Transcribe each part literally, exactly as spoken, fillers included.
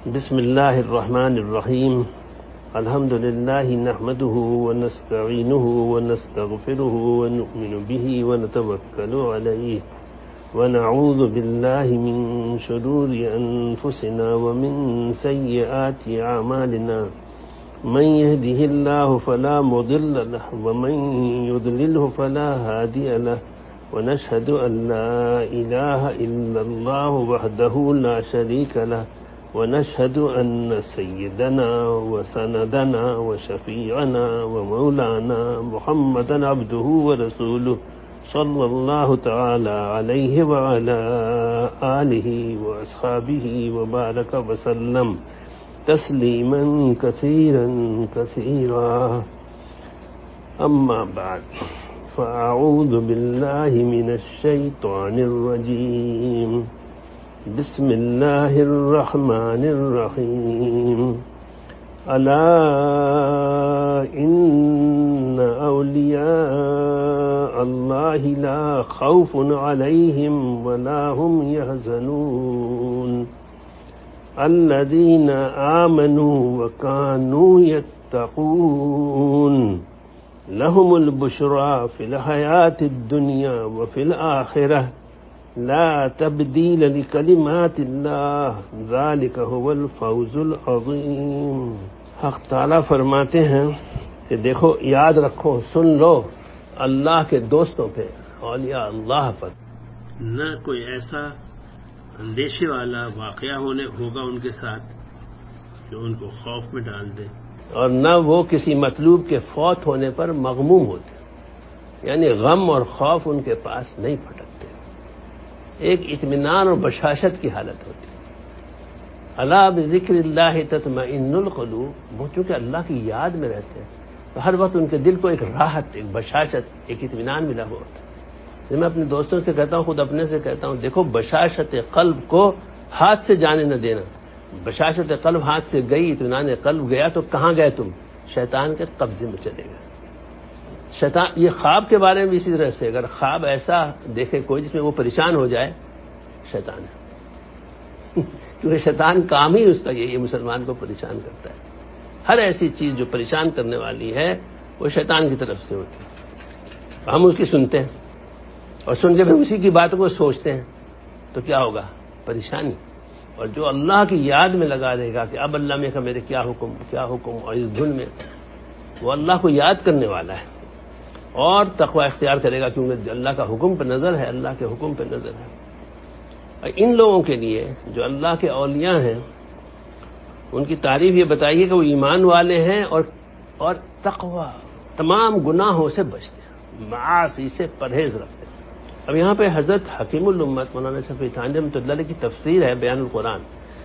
بسم اللہ الرحمن الرحیم الحمد للہ نحمدہ ونستعینہ ونستغفرہ ونؤمن بہ ونتوکل علیہ ونعوذ باللہ من شرور انفسنا ومن سیئات اعمالنا من يهده الله فلا مضل له ومن يضلله فلا هادي له ونشهد أن لا إله إلا الله وحده لا شريك له ونشهد أن سيدنا وسندنا وشفيعنا ومولانا محمدا عبده ورسوله صلى الله تعالى عليه وعلى آله وأصحابه وبارك وسلم تسلیما کثیرا کثیرا اما بعد فاعوذ باللہ من الشیطان الرجیم بسم اللہ الرحمن الرحیم الا ان اولیاء اللہ لا خوف علیہم ولا هم يحزنون الذين آمنوا وكانوا يتقون لهم البشرى في الحياة الدنيا وفي الآخرة لا تبديل لكلمات الله ذلك هو الفوز العظيم. حق تعالیٰ فرماتے ہیں کہ دیکھو، یاد رکھو، سن لو اللہ کے دوستوں پہ، اولیاء اللہ پر نہ کوئی ایسا اندیشے والا واقعہ ہونے ہوگا ان کے ساتھ جو ان کو خوف میں ڈال دے، اور نہ وہ کسی مطلوب کے فوت ہونے پر مغموم ہوتے، یعنی غم اور خوف ان کے پاس نہیں پھٹکتے، ایک اطمینان اور بشاشت کی حالت ہوتی ہے. الا بذکر اللہ تطمئن القلوب، وہ چونکہ اللہ کی یاد میں رہتے ہیں تو ہر وقت ان کے دل کو ایک راحت، ایک بشاشت، ایک اطمینان ملا ہوا ہوتا ہے. میں اپنے دوستوں سے کہتا ہوں، خود اپنے سے کہتا ہوں، دیکھو بشاشت قلب کو ہاتھ سے جانے نہ دینا. بشاشت قلب ہاتھ سے گئی، اطمینان قلب گیا تو کہاں گئے تم؟ شیطان کے قبضے میں چلے گئے. شیطان، یہ خواب کے بارے میں بھی اسی طرح سے، اگر خواب ایسا دیکھے کوئی جس میں وہ پریشان ہو جائے، شیطان ہے. کیونکہ شیطان کام ہی اس کا یہ مسلمان کو پریشان کرتا ہے. ہر ایسی چیز جو پریشان کرنے والی ہے وہ شیطان کی طرف سے ہوتی ہے. ہم اس کی سنتے ہیں اور سن کے پھر اسی کی بات کو سوچتے ہیں تو کیا ہوگا؟ پریشانی. اور جو اللہ کی یاد میں لگا دے گا کہ اب اللہ میں کا میرے کیا حکم کیا حکم اور اس دھن میں، وہ اللہ کو یاد کرنے والا ہے اور تقوی اختیار کرے گا، کیونکہ اللہ کا حکم پہ نظر ہے، اللہ کے حکم پہ نظر ہے. اور ان لوگوں کے لیے جو اللہ کے اولیاء ہیں، ان کی تعریف یہ بتائیے کہ وہ ایمان والے ہیں اور اور تقوی، تمام گناہوں سے بچتے ہیں، معاصی سے پرہیز رکھتے ہیں. اب یہاں پہ حضرت حکیم الامت مولانا شفیع تھانوی رحمۃ اللہ علیہ کی تفسیر ہے بیان القرآن،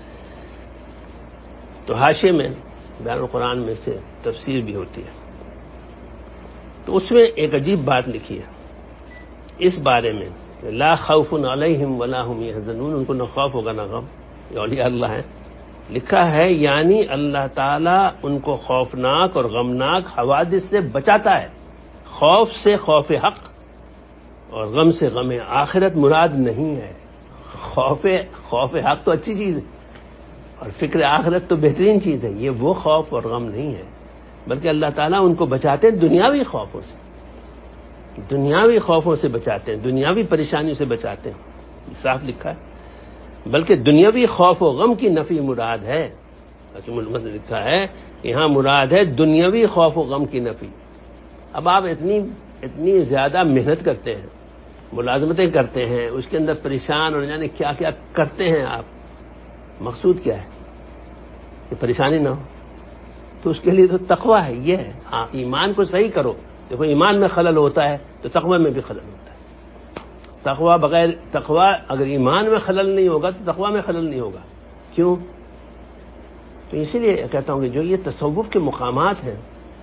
تو حاشیے میں بیان القرآن میں سے تفسیر بھی ہوتی ہے، تو اس میں ایک عجیب بات لکھی ہے اس بارے میں کہ لا خوف علیہم ولا هم يحزنون، ان کو نہ خوف ہوگا نہ غم. یہ اولیاء اللہ ہے. لکھا ہے یعنی اللہ تعالیٰ ان کو خوفناک اور غمناک حوادث سے بچاتا ہے. خوف سے خوف حق اور غم سے غم آخرت مراد نہیں ہے. خوف خوف حق تو اچھی چیز ہے اور فکر آخرت تو بہترین چیز ہے. یہ وہ خوف اور غم نہیں ہے، بلکہ اللہ تعالیٰ ان کو بچاتے ہیں دنیاوی خوفوں سے، دنیاوی خوفوں سے بچاتے ہیں، دنیاوی پریشانیوں سے بچاتے ہیں. صاف لکھا ہے. بلکہ دنیاوی خوف و غم کی نفی مراد ہے. حکیم الامت نے لکھا ہے یہاں مراد ہے دنیاوی خوف و غم کی نفی. اب آپ اتنی اتنی زیادہ محنت کرتے ہیں، ملازمتیں کرتے ہیں، اس کے اندر پریشان اور جانے کیا کیا کرتے ہیں آپ، مقصود کیا ہے کہ پریشانی نہ ہو. تو اس کے لیے تو تقوی ہے. یہ ہے ہاں، ایمان کو صحیح کرو. دیکھو ایمان میں خلل ہوتا ہے تو تقوی میں بھی خلل ہوتا ہے. تقوی بغیر تقوی اگر ایمان میں خلل نہیں ہوگا تو تقوی میں خلل نہیں ہوگا. کیوں؟ تو اسی لیے کہتا ہوں کہ جو یہ تصوف کے مقامات ہیں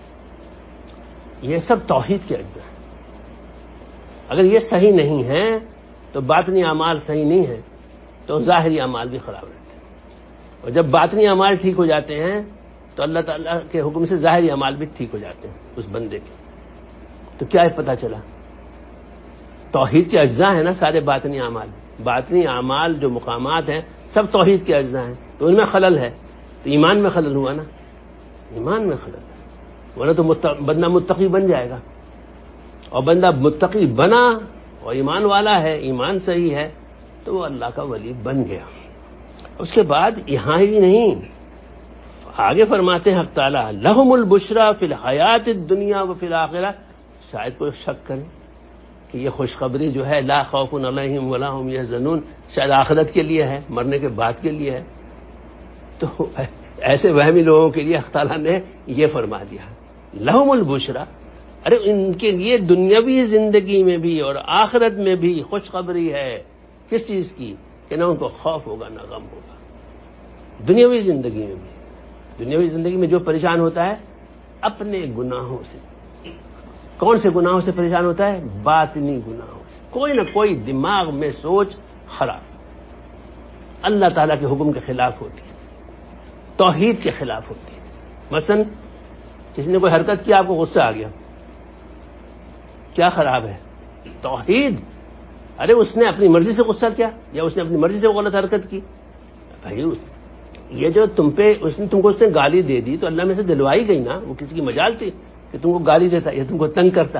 یہ سب توحید کے اجزاء ہیں. اگر یہ صحیح نہیں ہیں تو باطنی اعمال صحیح نہیں ہیں تو ظاہری اعمال بھی خراب رہتے ہیں. اور جب باطنی اعمال ٹھیک ہو جاتے ہیں تو اللہ تعالیٰ کے حکم سے ظاہری اعمال بھی ٹھیک ہو جاتے ہیں اس بندے کے. تو کیا پتہ چلا؟ توحید کے اجزاء ہیں نا سارے باطنی اعمال. باطنی اعمال جو مقامات ہیں سب توحید کے اجزاء ہیں، تو ان میں خلل ہے تو ایمان میں خلل ہوا نا، ایمان میں خلل ہے، ورنہ تو متق... بندہ متقی بن جائے گا، اور بندہ متقی بنا اور ایمان والا ہے، ایمان صحیح ہے، تو وہ اللہ کا ولی بن گیا۔ اس کے بعد یہاں ہی نہیں، آگے فرماتے ہیں حق تعالیٰ لہم البشریٰ فی الحیات الدنیا و فی الآخرہ، شاید کوئی شک کرے کہ یہ خوشخبری جو ہے لا خوف علیہم ولا هم یحزنون شاید آخرت کے لیے ہے، مرنے کے بعد کے لیے ہے، تو ایسے وہمی لوگوں کے لیے حق تعالیٰ نے یہ فرما دیا لہم البشریٰ، ارے ان کے لیے دنیاوی زندگی میں بھی اور آخرت میں بھی خوشخبری ہے، کس چیز کی؟ کہ نہ ان کو خوف ہوگا نہ غم ہوگا، دنیاوی زندگی میں بھی۔ دنیاوی زندگی میں جو پریشان ہوتا ہے اپنے گناہوں سے، کون سے گناہوں سے پریشان ہوتا ہے؟ باطنی گناہوں سے، کوئی نہ کوئی دماغ میں سوچ خراب اللہ تعالیٰ کے حکم کے خلاف ہوتی ہے، توحید کے خلاف ہوتی ہے۔ مثلا کسی نے کوئی حرکت کی، آپ کو غصہ آ گیا، کیا خراب ہے؟ توحید۔ ارے اس نے اپنی مرضی سے غصہ کیا یا اس نے اپنی مرضی سے غلط حرکت کی، بھائی یہ جو تم پہ اس نے تم کو اس نے گالی دے دی تو اللہ میں سے دلوائی گئی نا، وہ کسی کی مجال تھی کہ تم کو گالی دیتا یا تم کو تنگ کرتا؟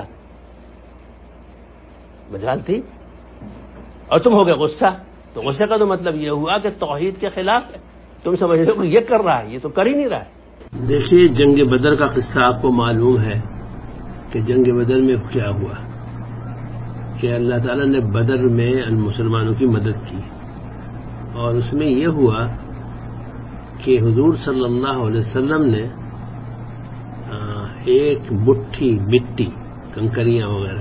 مجال تھی، اور تم ہو گئے غصہ، تو غصے کا تو مطلب یہ ہوا کہ توحید کے خلاف ہے، تم سمجھ رہے ہو یہ کر رہا ہے، یہ تو کر ہی نہیں رہا ہے۔ دیکھیے جنگ بدر کا قصہ آپ کو معلوم ہے کہ جنگ بدر میں کیا ہوا، کہ اللہ تعالیٰ نے بدر میں مسلمانوں کی مدد کی، اور اس میں یہ ہوا کہ حضور صلی اللہ علیہ وسلم نے ایک مٹھی مٹی کنکریاں وغیرہ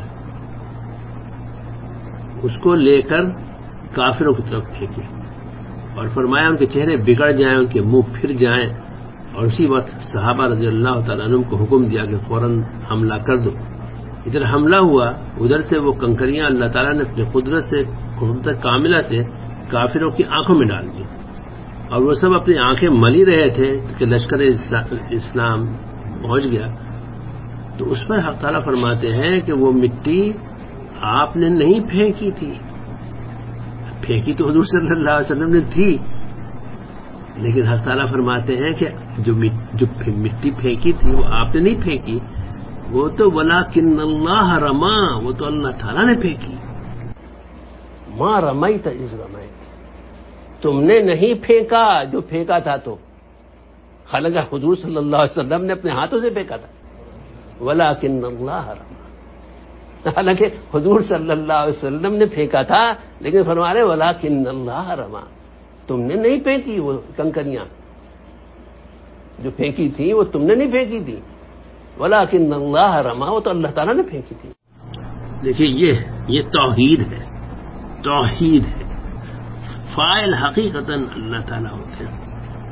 اس کو لے کر کافروں کی طرف پھینکی اور فرمایا ان کے چہرے بگڑ جائیں، ان کے منہ پھر جائیں، اور اسی وقت صحابہ رضی اللہ تعالیٰ عنہ کو حکم دیا کہ فوراً حملہ کر دو۔ ادھر حملہ ہوا، ادھر سے وہ کنکریاں اللہ تعالیٰ نے اپنی قدرت سے قدرت کاملہ سے کافروں کی آنکھوں میں ڈال دی، اور وہ سب اپنی آنکھیں ملی رہے تھے کہ لشکر اسلام پہنچ گیا۔ تو اس پر حق تعالیٰ فرماتے ہیں کہ وہ مٹی آپ نے نہیں پھینکی تھی، پھینکی تو حضور صلی اللہ علیہ وسلم نے تھی، لیکن حق تعالیٰ فرماتے ہیں کہ جو مٹی پھینکی تھی وہ آپ نے نہیں پھینکی، وہ تو ولکن اللہ رما، وہ تو اللہ تعالیٰ نے پھینکی۔ ما رمیت اذ رمیت، تم نے نہیں پھینکا جو پھینکا تھا، تو حالانکہ حضور صلی اللہ علیہ وسلم نے اپنے ہاتھوں سے پھینکا تھا، ولکن اللہ رما، حالانکہ حضور صلی اللہ علیہ وسلم نے پھینکا تھا، لیکن فرما رہے ولکن اللہ رما، تم نے نہیں پھینکی وہ کنکریاں جو پھینکی تھی، وہ تم نے نہیں پھینکی تھی، ولکن اللہ رما، وہ تو اللہ تعالیٰ نے پھینکی تھی۔ دیکھیے یہ یہ توحید ہے، توحید ہے، فاعل حقیقتاً اللہ تعالیٰ ہوتے ہیں،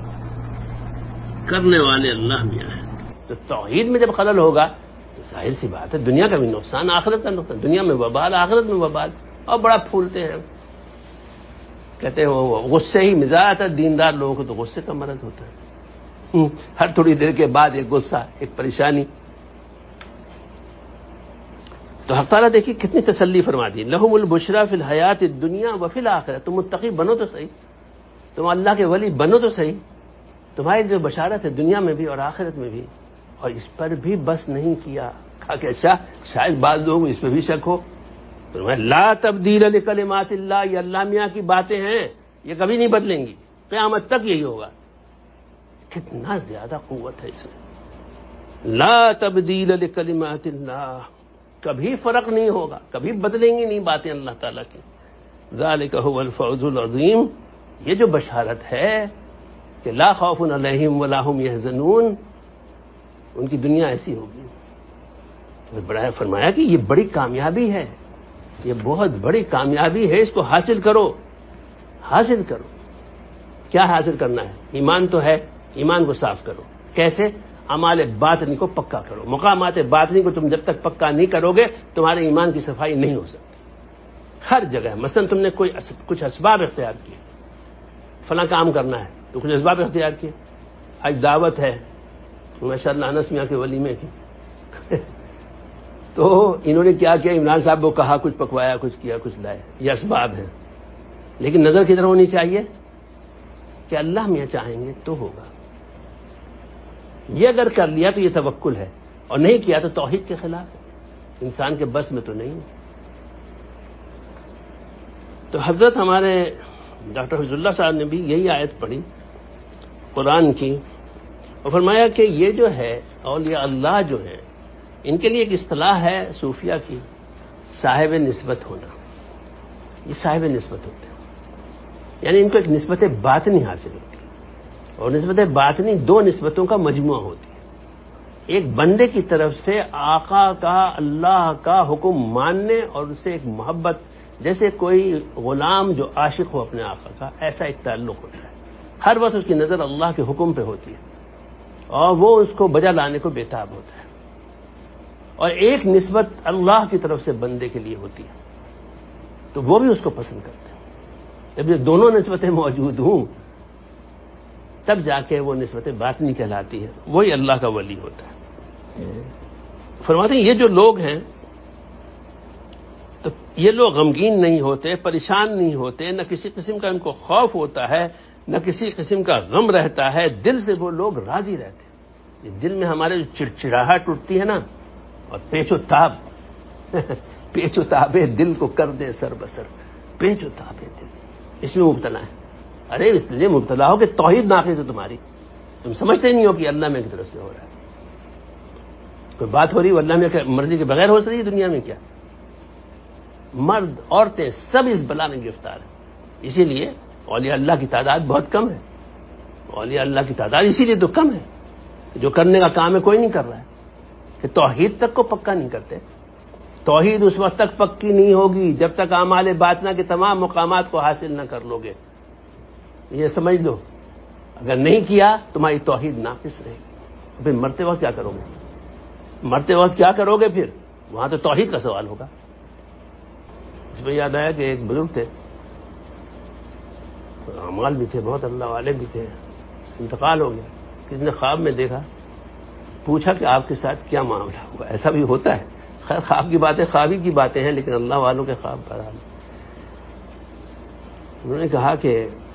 کرنے والے اللہ میاں ہیں۔ تو توحید میں جب خلل ہوگا تو ظاہر سی بات ہے دنیا کا بھی نقصان، آخرت کا نقصان، دنیا میں وبال، آخرت میں وبال، اور بڑا پھولتے ہیں، کہتے ہیں وہ غصے ہی مزاج ہے، دیندار لوگوں کو تو غصے کا مرض ہوتا ہے، ہر تھوڑی دیر کے بعد ایک غصہ، ایک پریشانی۔ تو حق تعالیٰ دیکھیے کتنی تسلی فرما دی، لہم البشریٰ فی الحیات الدنیا و فی الآخرہ، تم متقی بنو تو صحیح، تم اللہ کے ولی بنو تو صحیح، تمہاری جو بشارت ہے دنیا میں بھی اور آخرت میں بھی۔ اور اس پر بھی بس نہیں کیا، کہا کہ اچھا شاید بعض لوگ اس پہ بھی شک ہو، لا تبدیل لکلمات اللہ، یہ اللہ میاں کی باتیں ہیں، یہ کبھی نہیں بدلیں گی، قیامت تک یہی ہوگا۔ کتنا زیادہ قوت ہے اس میں، لا تبدیل لکلمات اللہ، کبھی فرق نہیں ہوگا، کبھی بدلیں گی نہیں باتیں اللہ تعالیٰ کی۔ ذالک هو الفوز العظیم، یہ جو بشارت ہے کہ لا خوف علیہم ولا هم یحزنون، ان کی دنیا ایسی ہوگی۔ تو بڑا فرمایا کہ یہ بڑی کامیابی ہے، یہ بہت بڑی کامیابی ہے، اس کو حاصل کرو، حاصل کرو۔ کیا حاصل کرنا ہے؟ ایمان تو ہے، ایمان کو صاف کرو، کیسے؟ اعمال باطنی کو پکا کرو، مقامات باطنی کو تم جب تک پکا نہیں کرو گے تمہارے ایمان کی صفائی نہیں ہو سکتی۔ ہر جگہ مثلا تم نے کوئی کچھ اسباب اختیار کیے، فلاں کام کرنا ہے تو کچھ اسباب اختیار کیے، آج دعوت ہے ماشاء اللہ انس میاں کے ولیمے کی، تو انہوں نے کیا کیا، عمران صاحب کو کہا، کچھ پکوایا، کچھ کیا، کچھ لائے، یہ اسباب ہیں۔ لیکن نظر کدھر ہونی چاہیے کہ اللہ میاں چاہیں گے تو ہوگا. یہ اگر کر لیا تو یہ توکل ہے، اور نہیں کیا تو توحید کے خلاف ہے، انسان کے بس میں تو نہیں. تو حضرت ہمارے ڈاکٹر حفیظ اللہ صاحب نے بھی یہی آیت پڑھی قرآن کی اور فرمایا کہ یہ جو ہے اولیاء اللہ جو ہے ان کے لیے ایک اصطلاح ہے صوفیہ کی، صاحب نسبت ہونا. یہ صاحب نسبت ہوتے ہیں، یعنی ان کو ایک نسبت باطنی حاصل ہوتی ہے، اور نسبت باطنی دو نسبتوں کا مجموعہ ہوتی ہے. ایک بندے کی طرف سے آقا کا، اللہ کا حکم ماننے اور اس سے ایک محبت، جیسے کوئی غلام جو عاشق ہو اپنے آقا کا، ایسا ایک تعلق ہوتا ہے. ہر وقت اس کی نظر اللہ کے حکم پہ ہوتی ہے اور وہ اس کو بجا لانے کو بےتاب ہوتا ہے. اور ایک نسبت اللہ کی طرف سے بندے کے لیے ہوتی ہے تو وہ بھی اس کو پسند کرتے ہیں. جب یہ دونوں نسبتیں موجود ہوں تب جا کے وہ نسبت باطنی کہلاتی ہے، وہی اللہ کا ولی ہوتا ہے. فرماتے ہیں یہ جو لوگ ہیں تو یہ لوگ غمگین نہیں ہوتے، پریشان نہیں ہوتے، نہ کسی قسم کا ان کو خوف ہوتا ہے، نہ کسی قسم کا غم رہتا ہے. دل سے وہ لوگ راضی رہتے ہیں. یہ دل میں ہمارے جو چڑچڑاہٹ اٹھتی ہے نا، اور پیچ و تاب پیچ و تاب دل کو کر دے سر بسر، پیچ و تاب دل اس میں مبتلا ہے. ارے اس لیے مبتلا ہو کہ توحید ناقص ہے تمہاری، تم سمجھتے نہیں ہو کہ اللہ میں کی طرف سے ہو رہا ہے. کوئی بات ہو رہی ہے اللہ میں مرضی کے بغیر ہو رہی ہے دنیا میں کیا؟ مرد عورتیں سب اس بلا میں گرفتار ہیں. اسی لیے اولیاء اللہ کی تعداد بہت کم ہے. اولیاء اللہ کی تعداد اسی لیے تو کم ہے جو کرنے کا کام ہے کوئی نہیں کر رہا ہے، کہ توحید تک کو پکا نہیں کرتے. توحید اس وقت تک پکی نہیں ہوگی جب تک اعمال باطنہ کے تمام مقامات کو حاصل نہ کر لو گے. یہ سمجھ لو اگر نہیں کیا تمہاری توحید ناقص رہے گی. پھر مرتے وقت کیا کرو گے؟ مرتے وقت کیا کرو گے پھر؟ وہاں تو توحید کا سوال ہوگا. اس میں یاد آیا کہ ایک بزرگ تھے، اعمال بھی تھے، بہت اللہ والے بھی تھے، انتقال ہو گیا. کسی نے خواب میں دیکھا، پوچھا کہ آپ کے ساتھ کیا معاملہ ہوا؟ ایسا بھی ہوتا ہے. خیر خواب کی باتیں خوابی کی باتیں ہیں، لیکن اللہ والوں کے خواب بہرحال. انہوں نے کہا کہ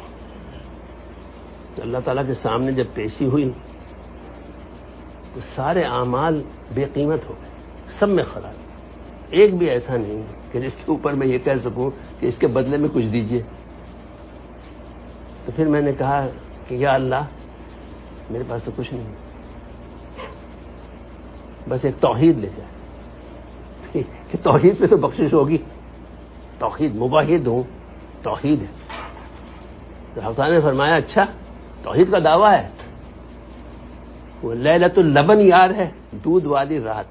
اللہ تعالیٰ کے سامنے جب پیشی ہوئی تو سارے اعمال بے قیمت ہو گئے، سب میں خراب. ایک بھی ایسا نہیں کہ جس کے اوپر میں یہ کہہ سکوں کہ اس کے بدلے میں کچھ دیجیے. تو پھر میں نے کہا کہ یا اللہ میرے پاس تو کچھ نہیں، بس ایک توحید لے جائے کہ توحید پہ تو بخشش ہوگی. توحید مباحد ہوں، توحید ہے. تو حضرت نے فرمایا اچھا توحید کا دعویٰ ہے، وہ لیلۃ اللبن یاد ہے، دودھ والی رات،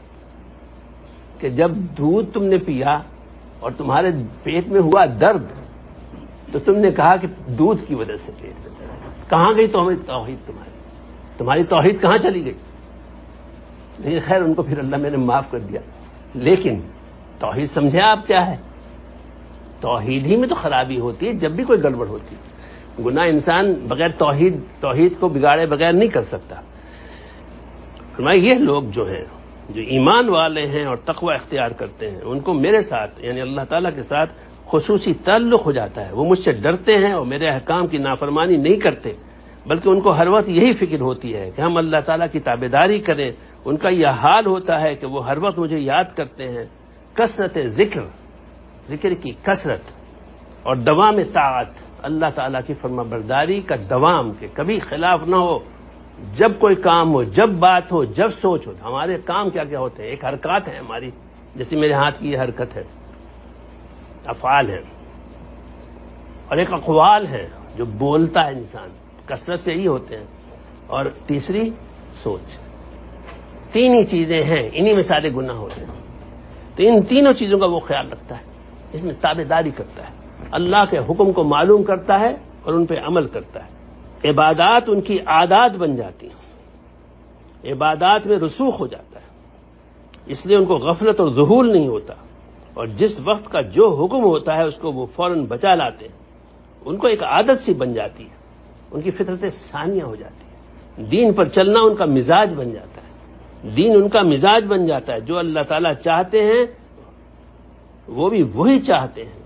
کہ جب دودھ تم نے پیا اور تمہارے پیٹ میں ہوا درد تو تم نے کہا کہ دودھ کی وجہ سے پیٹ میں درد. کہاں گئی تو ہمیں توحید تمہاری تمہاری توحید کہاں چلی گئی؟ لیکن خیر ان کو پھر اللہ میں نے معاف کر دیا. لیکن توحید سمجھے آپ کیا ہے؟ توحید ہی میں تو خرابی ہوتی ہے جب بھی کوئی گڑبڑ ہوتی ہے. گناہ انسان بغیر توحید توحید کو بگاڑے بغیر نہیں کر سکتا. فرمایا یہ لوگ جو ہیں جو ایمان والے ہیں اور تقوی اختیار کرتے ہیں ان کو میرے ساتھ یعنی اللہ تعالیٰ کے ساتھ خصوصی تعلق ہو جاتا ہے. وہ مجھ سے ڈرتے ہیں اور میرے احکام کی نافرمانی نہیں کرتے، بلکہ ان کو ہر وقت یہی فکر ہوتی ہے کہ ہم اللہ تعالیٰ کی تابعداری کریں. ان کا یہ حال ہوتا ہے کہ وہ ہر وقت مجھے یاد کرتے ہیں. کثرت ذکر، ذکر کی کثرت اور دوام طاعت، اللہ تعالیٰ کی فرما برداری کا دوام، کہ کبھی خلاف نہ ہو. جب کوئی کام ہو، جب بات ہو، جب سوچ ہو. ہمارے کام کیا کیا ہوتے ہیں؟ ایک حرکات ہیں ہماری، جیسے میرے ہاتھ کی یہ حرکت ہے، افعال ہیں، اور ایک اقوال ہے جو بولتا ہے انسان، کثرت سے ہی ہوتے ہیں. اور تیسری سوچ. تین ہی چیزیں ہیں، انہی میں سارے گناہ ہوتے ہیں. تو ان تینوں چیزوں کا وہ خیال رکھتا ہے، اس میں تابعداری کرتا ہے، اللہ کے حکم کو معلوم کرتا ہے اور ان پہ عمل کرتا ہے. عبادات ان کی عادات بن جاتی ہیں، عبادات میں رسوخ ہو جاتا ہے، اس لیے ان کو غفلت اور ذہول نہیں ہوتا. اور جس وقت کا جو حکم ہوتا ہے اس کو وہ فوراً بچا لاتے ہیں. ان کو ایک عادت سی بن جاتی ہے، ان کی فطرت ثانیہ ہو جاتی ہے. دین پر چلنا ان کا مزاج بن جاتا ہے، دین ان کا مزاج بن جاتا ہے. جو اللہ تعالیٰ چاہتے ہیں وہ بھی وہی چاہتے ہیں،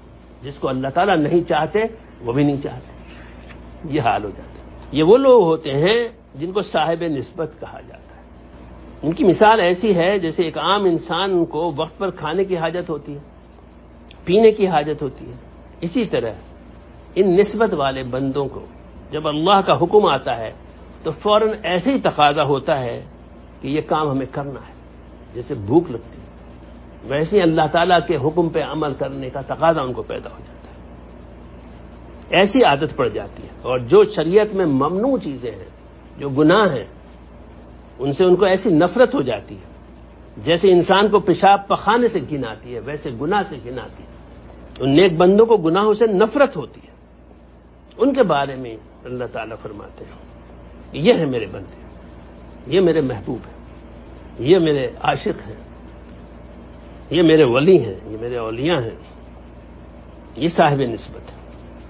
جس کو اللہ تعالیٰ نہیں چاہتے وہ بھی نہیں چاہتے، یہ حال ہو جاتا ہے۔ یہ وہ لوگ ہوتے ہیں جن کو صاحب نسبت کہا جاتا ہے۔ ان کی مثال ایسی ہے جیسے ایک عام انسان کو وقت پر کھانے کی حاجت ہوتی ہے، پینے کی حاجت ہوتی ہے، اسی طرح ان نسبت والے بندوں کو جب اللہ کا حکم آتا ہے تو فوراً ایسے ہی تقاضا ہوتا ہے کہ یہ کام ہمیں کرنا ہے، جیسے بھوک لگتی ہے ویسے ہی اللہ تعالیٰ کے حکم پہ عمل کرنے کا تقاضا ان کو پیدا ہو جاتا ہے، ایسی عادت پڑ جاتی ہے۔ اور جو شریعت میں ممنوع چیزیں ہیں، جو گناہ ہیں، ان سے ان کو ایسی نفرت ہو جاتی ہے جیسے انسان کو پیشاب پخانے سے گھن آتی ہے، ویسے گناہ سے گھن آتی ہے۔ ان نیک بندوں کو گناہوں سے نفرت ہوتی ہے، ان کے بارے میں اللہ تعالیٰ فرماتے ہیں یہ ہیں میرے بندے، یہ میرے محبوب ہیں، یہ میرے عاشق ہیں، یہ میرے ولی ہیں، یہ میرے اولیاء ہیں، یہ صاحب نسبت ہے۔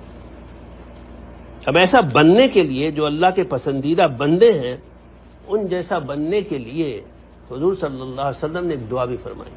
اب ایسا بننے کے لیے جو اللہ کے پسندیدہ بندے ہیں، ان جیسا بننے کے لیے حضور صلی اللہ علیہ وسلم نے ایک دعا بھی فرمائی،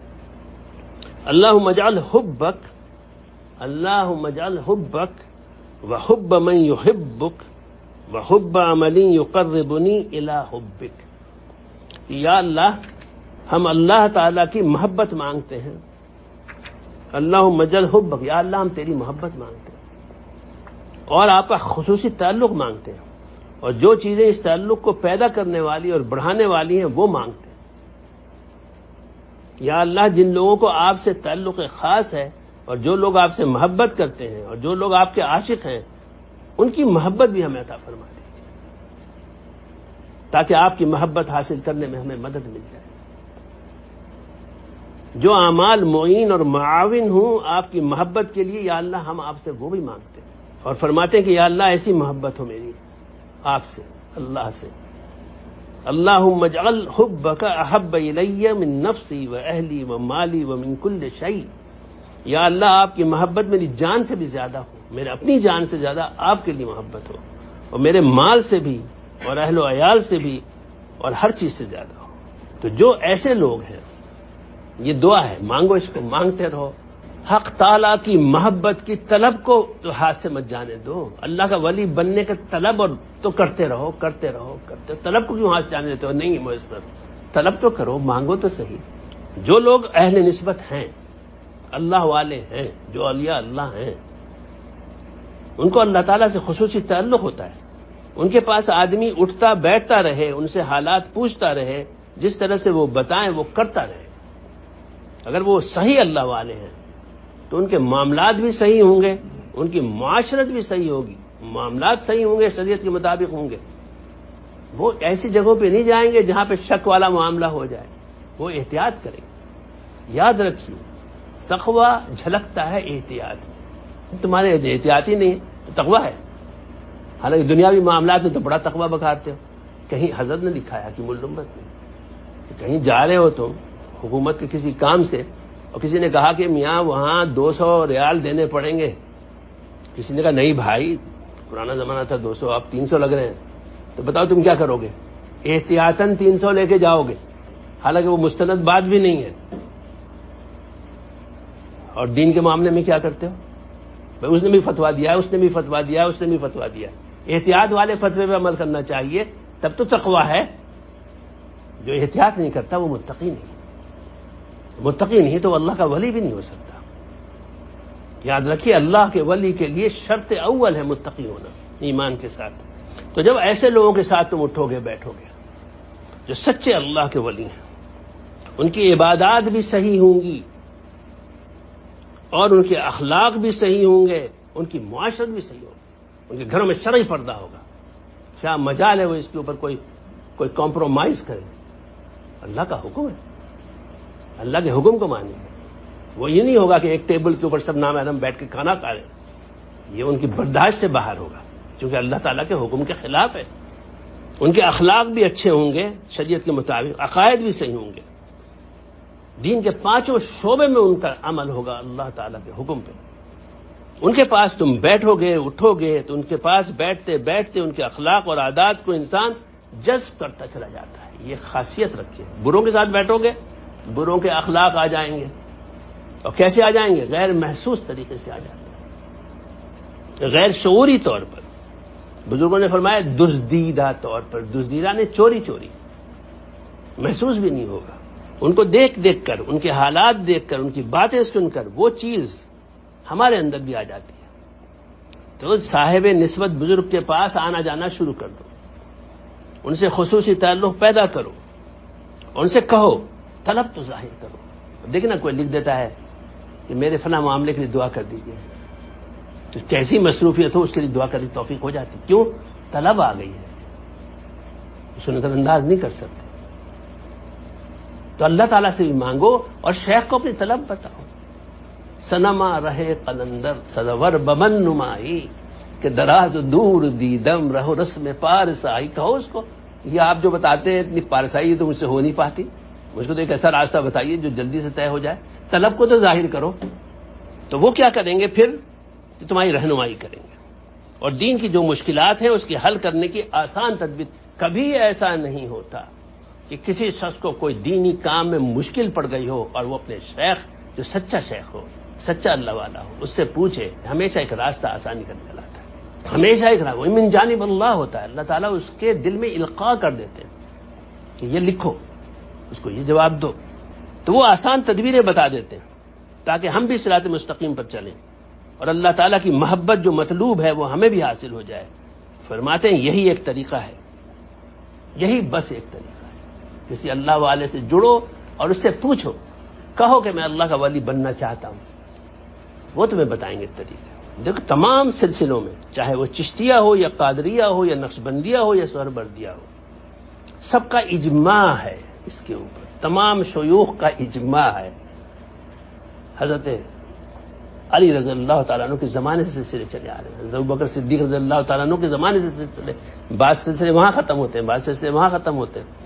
اللہم اجعل حبک اللہم اجعل حبک وحب من یحبک وحب عمل یقربنی الی حبک۔ یا اللہ، ہم اللہ تعالیٰ کی محبت مانگتے ہیں، اللہم اجعل حبک، یا اللہ ہم تیری محبت مانگتے ہیں، اور آپ کا خصوصی تعلق مانگتے ہیں، اور جو چیزیں اس تعلق کو پیدا کرنے والی اور بڑھانے والی ہیں وہ مانگتے ہیں۔ یا اللہ، جن لوگوں کو آپ سے تعلق خاص ہے اور جو لوگ آپ سے محبت کرتے ہیں اور جو لوگ آپ کے عاشق ہیں، ان کی محبت بھی ہمیں عطا فرما دیجیے تاکہ آپ کی محبت حاصل کرنے میں ہمیں مدد مل جائے۔ جو اعمال معین اور معاون ہوں آپ کی محبت کے لیے، یا اللہ ہم آپ سے وہ بھی مانگتے ہیں، اور فرماتے ہیں کہ یا اللہ ایسی محبت ہو میری آپ سے، اللہ سے، اللہم اجعل حبک احب الی من نفسی و اہلی و مالی و من کل شیء۔ یا اللہ آپ کی محبت میری جان سے بھی زیادہ ہو، میرے اپنی جان سے زیادہ آپ کے لیے محبت ہو، اور میرے مال سے بھی اور اہل و عیال سے بھی اور ہر چیز سے زیادہ ہو۔ تو جو ایسے لوگ ہیں، یہ دعا ہے، مانگو اس کو، مانگتے رہو، حق تعالیٰ کی محبت کی طلب کو تو ہاتھ سے مت جانے دو، اللہ کا ولی بننے کا طلب اور تو کرتے رہو کرتے رہو کرتے رہو، طلب کو کیوں ہاتھ جانے دیتے ہو؟ نہیں میسر، طلب تو کرو، مانگو تو صحیح۔ جو لوگ اہل نسبت ہیں، اللہ والے ہیں، جو اولیاء اللہ ہیں، ان کو اللہ تعالیٰ سے خصوصی تعلق ہوتا ہے، ان کے پاس آدمی اٹھتا بیٹھتا رہے، ان سے حالات پوچھتا رہے، جس طرح سے وہ بتائیں وہ کرتا رہے۔ اگر وہ صحیح اللہ والے ہیں تو ان کے معاملات بھی صحیح ہوں گے، ان کی معاشرت بھی صحیح ہوگی، معاملات صحیح ہوں گے، شریعت کے مطابق ہوں گے۔ وہ ایسی جگہوں پہ نہیں جائیں گے جہاں پہ شک والا معاملہ ہو جائے، وہ احتیاط کریں گے۔ یاد رکھیے، تقویٰ جھلکتا ہے احتیاط میں، تمہارے احتیاطی نہیں ہے تو تقویٰ ہے، حالانکہ دنیاوی معاملات میں تو بڑا تقویٰ بکھارتے ہو۔ کہیں حضرت نے لکھایا کہ ملمت میں کہیں جا رہے ہو تم حکومت کے کسی کام سے، اور کسی نے کہا کہ میاں وہاں دو سو ریال دینے پڑیں گے، کسی نے کہا نہیں بھائی پرانا زمانہ تھا دو سو، اب تین سو لگ رہے ہیں، تو بتاؤ تم کیا کرو گے؟ احتیاطاً تین سو لے کے جاؤ گے، حالانکہ وہ مستند بات بھی نہیں ہے۔ اور دین کے معاملے میں کیا کرتے ہو؟ بھائی اس نے بھی فتوا دیا ہے، اس نے بھی فتوا دیا ہے، اس نے بھی فتوا دیا ہے۔ احتیاط والے فتوے پہ عمل کرنا چاہیے، تب تو تقویٰ ہے۔ جو احتیاط نہیں کرتا وہ متقی نہیں، متقی نہیں تو اللہ کا ولی بھی نہیں ہو سکتا۔ یاد رکھیے، اللہ کے ولی کے لیے شرط اول ہے متقی ہونا ایمان کے ساتھ۔ تو جب ایسے لوگوں کے ساتھ تم اٹھو گے بیٹھو گے جو سچے اللہ کے ولی ہیں، ان کی عبادات بھی صحیح ہوں گی اور ان کے اخلاق بھی صحیح ہوں گے، ان کی معاشرت بھی صحیح ہوگی، ان کے گھروں میں شرعی پردہ ہوگا۔ کیا مجال ہے وہ اس کے اوپر کوئی کوئی کمپرومائز کرے؟ اللہ کا حکم ہے، اللہ کے حکم کو مانیں گے۔ وہ یہ نہیں ہوگا کہ ایک ٹیبل کے اوپر سب نامحرم بیٹھ کے کھانا کھا رہے ہیں، یہ ان کی برداشت سے باہر ہوگا، کیونکہ اللہ تعالیٰ کے حکم کے خلاف ہے۔ ان کے اخلاق بھی اچھے ہوں گے شریعت کے مطابق، عقائد بھی صحیح ہوں گے، دین کے پانچوں شعبے میں ان کا عمل ہوگا اللہ تعالیٰ کے حکم پہ۔ ان کے پاس تم بیٹھو گے اٹھو گے تو ان کے پاس بیٹھتے بیٹھتے ان کے اخلاق اور عادات کو انسان جذب کرتا چلا جاتا ہے۔ یہ خاصیت رکھیے، بروں کے ساتھ بیٹھو گے بروں کے اخلاق آ جائیں گے، اور کیسے آ جائیں گے؟ غیر محسوس طریقے سے آ جاتے ہیں، غیر شعوری طور پر۔ بزرگوں نے فرمایا دزدیدہ طور پر، دزدیدہ نے چوری چوری، محسوس بھی نہیں ہوگا۔ ان کو دیکھ دیکھ کر، ان کے حالات دیکھ کر، ان کی باتیں سن کر وہ چیز ہمارے اندر بھی آ جاتی ہے۔ تو صاحب نسبت بزرگ کے پاس آنا جانا شروع کر دو، ان سے خصوصی تعلق پیدا کرو، ان سے کہو، طلب تو ظاہر کرو۔ دیکھنا کوئی لکھ دیتا ہے کہ میرے فلاں معاملے کے لیے دعا کر دیجیے، تو کیسی مصروفیت ہو اس کے لیے دعا کرنے کی توفیق ہو جاتی، کیوں؟ طلب آ گئی ہے، اس کو نظر انداز نہیں کر سکتے۔ تو اللہ تعالیٰ سے بھی مانگو اور شیخ کو اپنی طلب بتاؤ۔ سنما رہے قلندر صدور بمن نمائی، کہ دراز و دور دیدم رہو رسم پارسائی، کہو اس کو یہ آپ جو بتاتے ہیں اتنی پارسائی تو مجھ سے ہو نہیں پاتی، مجھ کو تو ایک ایسا راستہ بتائیے جو جلدی سے طے ہو جائے، طلب کو تو ظاہر کرو۔ تو وہ کیا کریں گے پھر؟ تو تمہاری رہنمائی کریں گے، اور دین کی جو مشکلات ہیں اس کی حل کرنے کی آسان تدبیر۔ کبھی ایسا نہیں ہوتا کہ کسی شخص کو کوئی دینی کام میں مشکل پڑ گئی ہو اور وہ اپنے شیخ، جو سچا شیخ ہو، سچا اللہ والا ہو، اس سے پوچھے، ہمیشہ ایک راستہ آسانی کر کے لاتا ہے، ہمیشہ ایک راستہ۔ وہ من جانب اللہ ہوتا ہے، اللہ تعالیٰ اس کے دل میں القاء کر دیتے ہیں کہ یہ لکھو، اس کو یہ جواب دو، تو وہ آسان تدبیریں بتا دیتے ہیں تاکہ ہم بھی صراط مستقیم پر چلیں اور اللہ تعالیٰ کی محبت جو مطلوب ہے وہ ہمیں بھی حاصل ہو جائے۔ فرماتے ہیں یہی ایک طریقہ ہے، یہی بس ایک طریقہ ہے۔ کسی اللہ والے سے جڑو اور اس سے پوچھو، کہو کہ میں اللہ کا ولی بننا چاہتا ہوں، وہ تمہیں بتائیں گے طریقہ۔ دیکھو تمام سلسلوں میں، چاہے وہ چشتیہ ہو یا قادریہ ہو یا نقشبندیہ ہو یا سہروردیہ ہو، سب کا اجماع ہے اس کے اوپر، تمام شیوخ کا اجماع ہے۔ حضرت علی رضی اللہ تعالیٰ عنہ کے زمانے سے سلسلے چلے آ رہے ہیں، حضرت ابوبکر صدیق رضی اللہ تعالیٰ عنہ کے زمانے سے سلسلے، بعض سلسلے وہاں ختم ہوتے ہیں، بعض سلسلے وہاں ختم ہوتے ہیں۔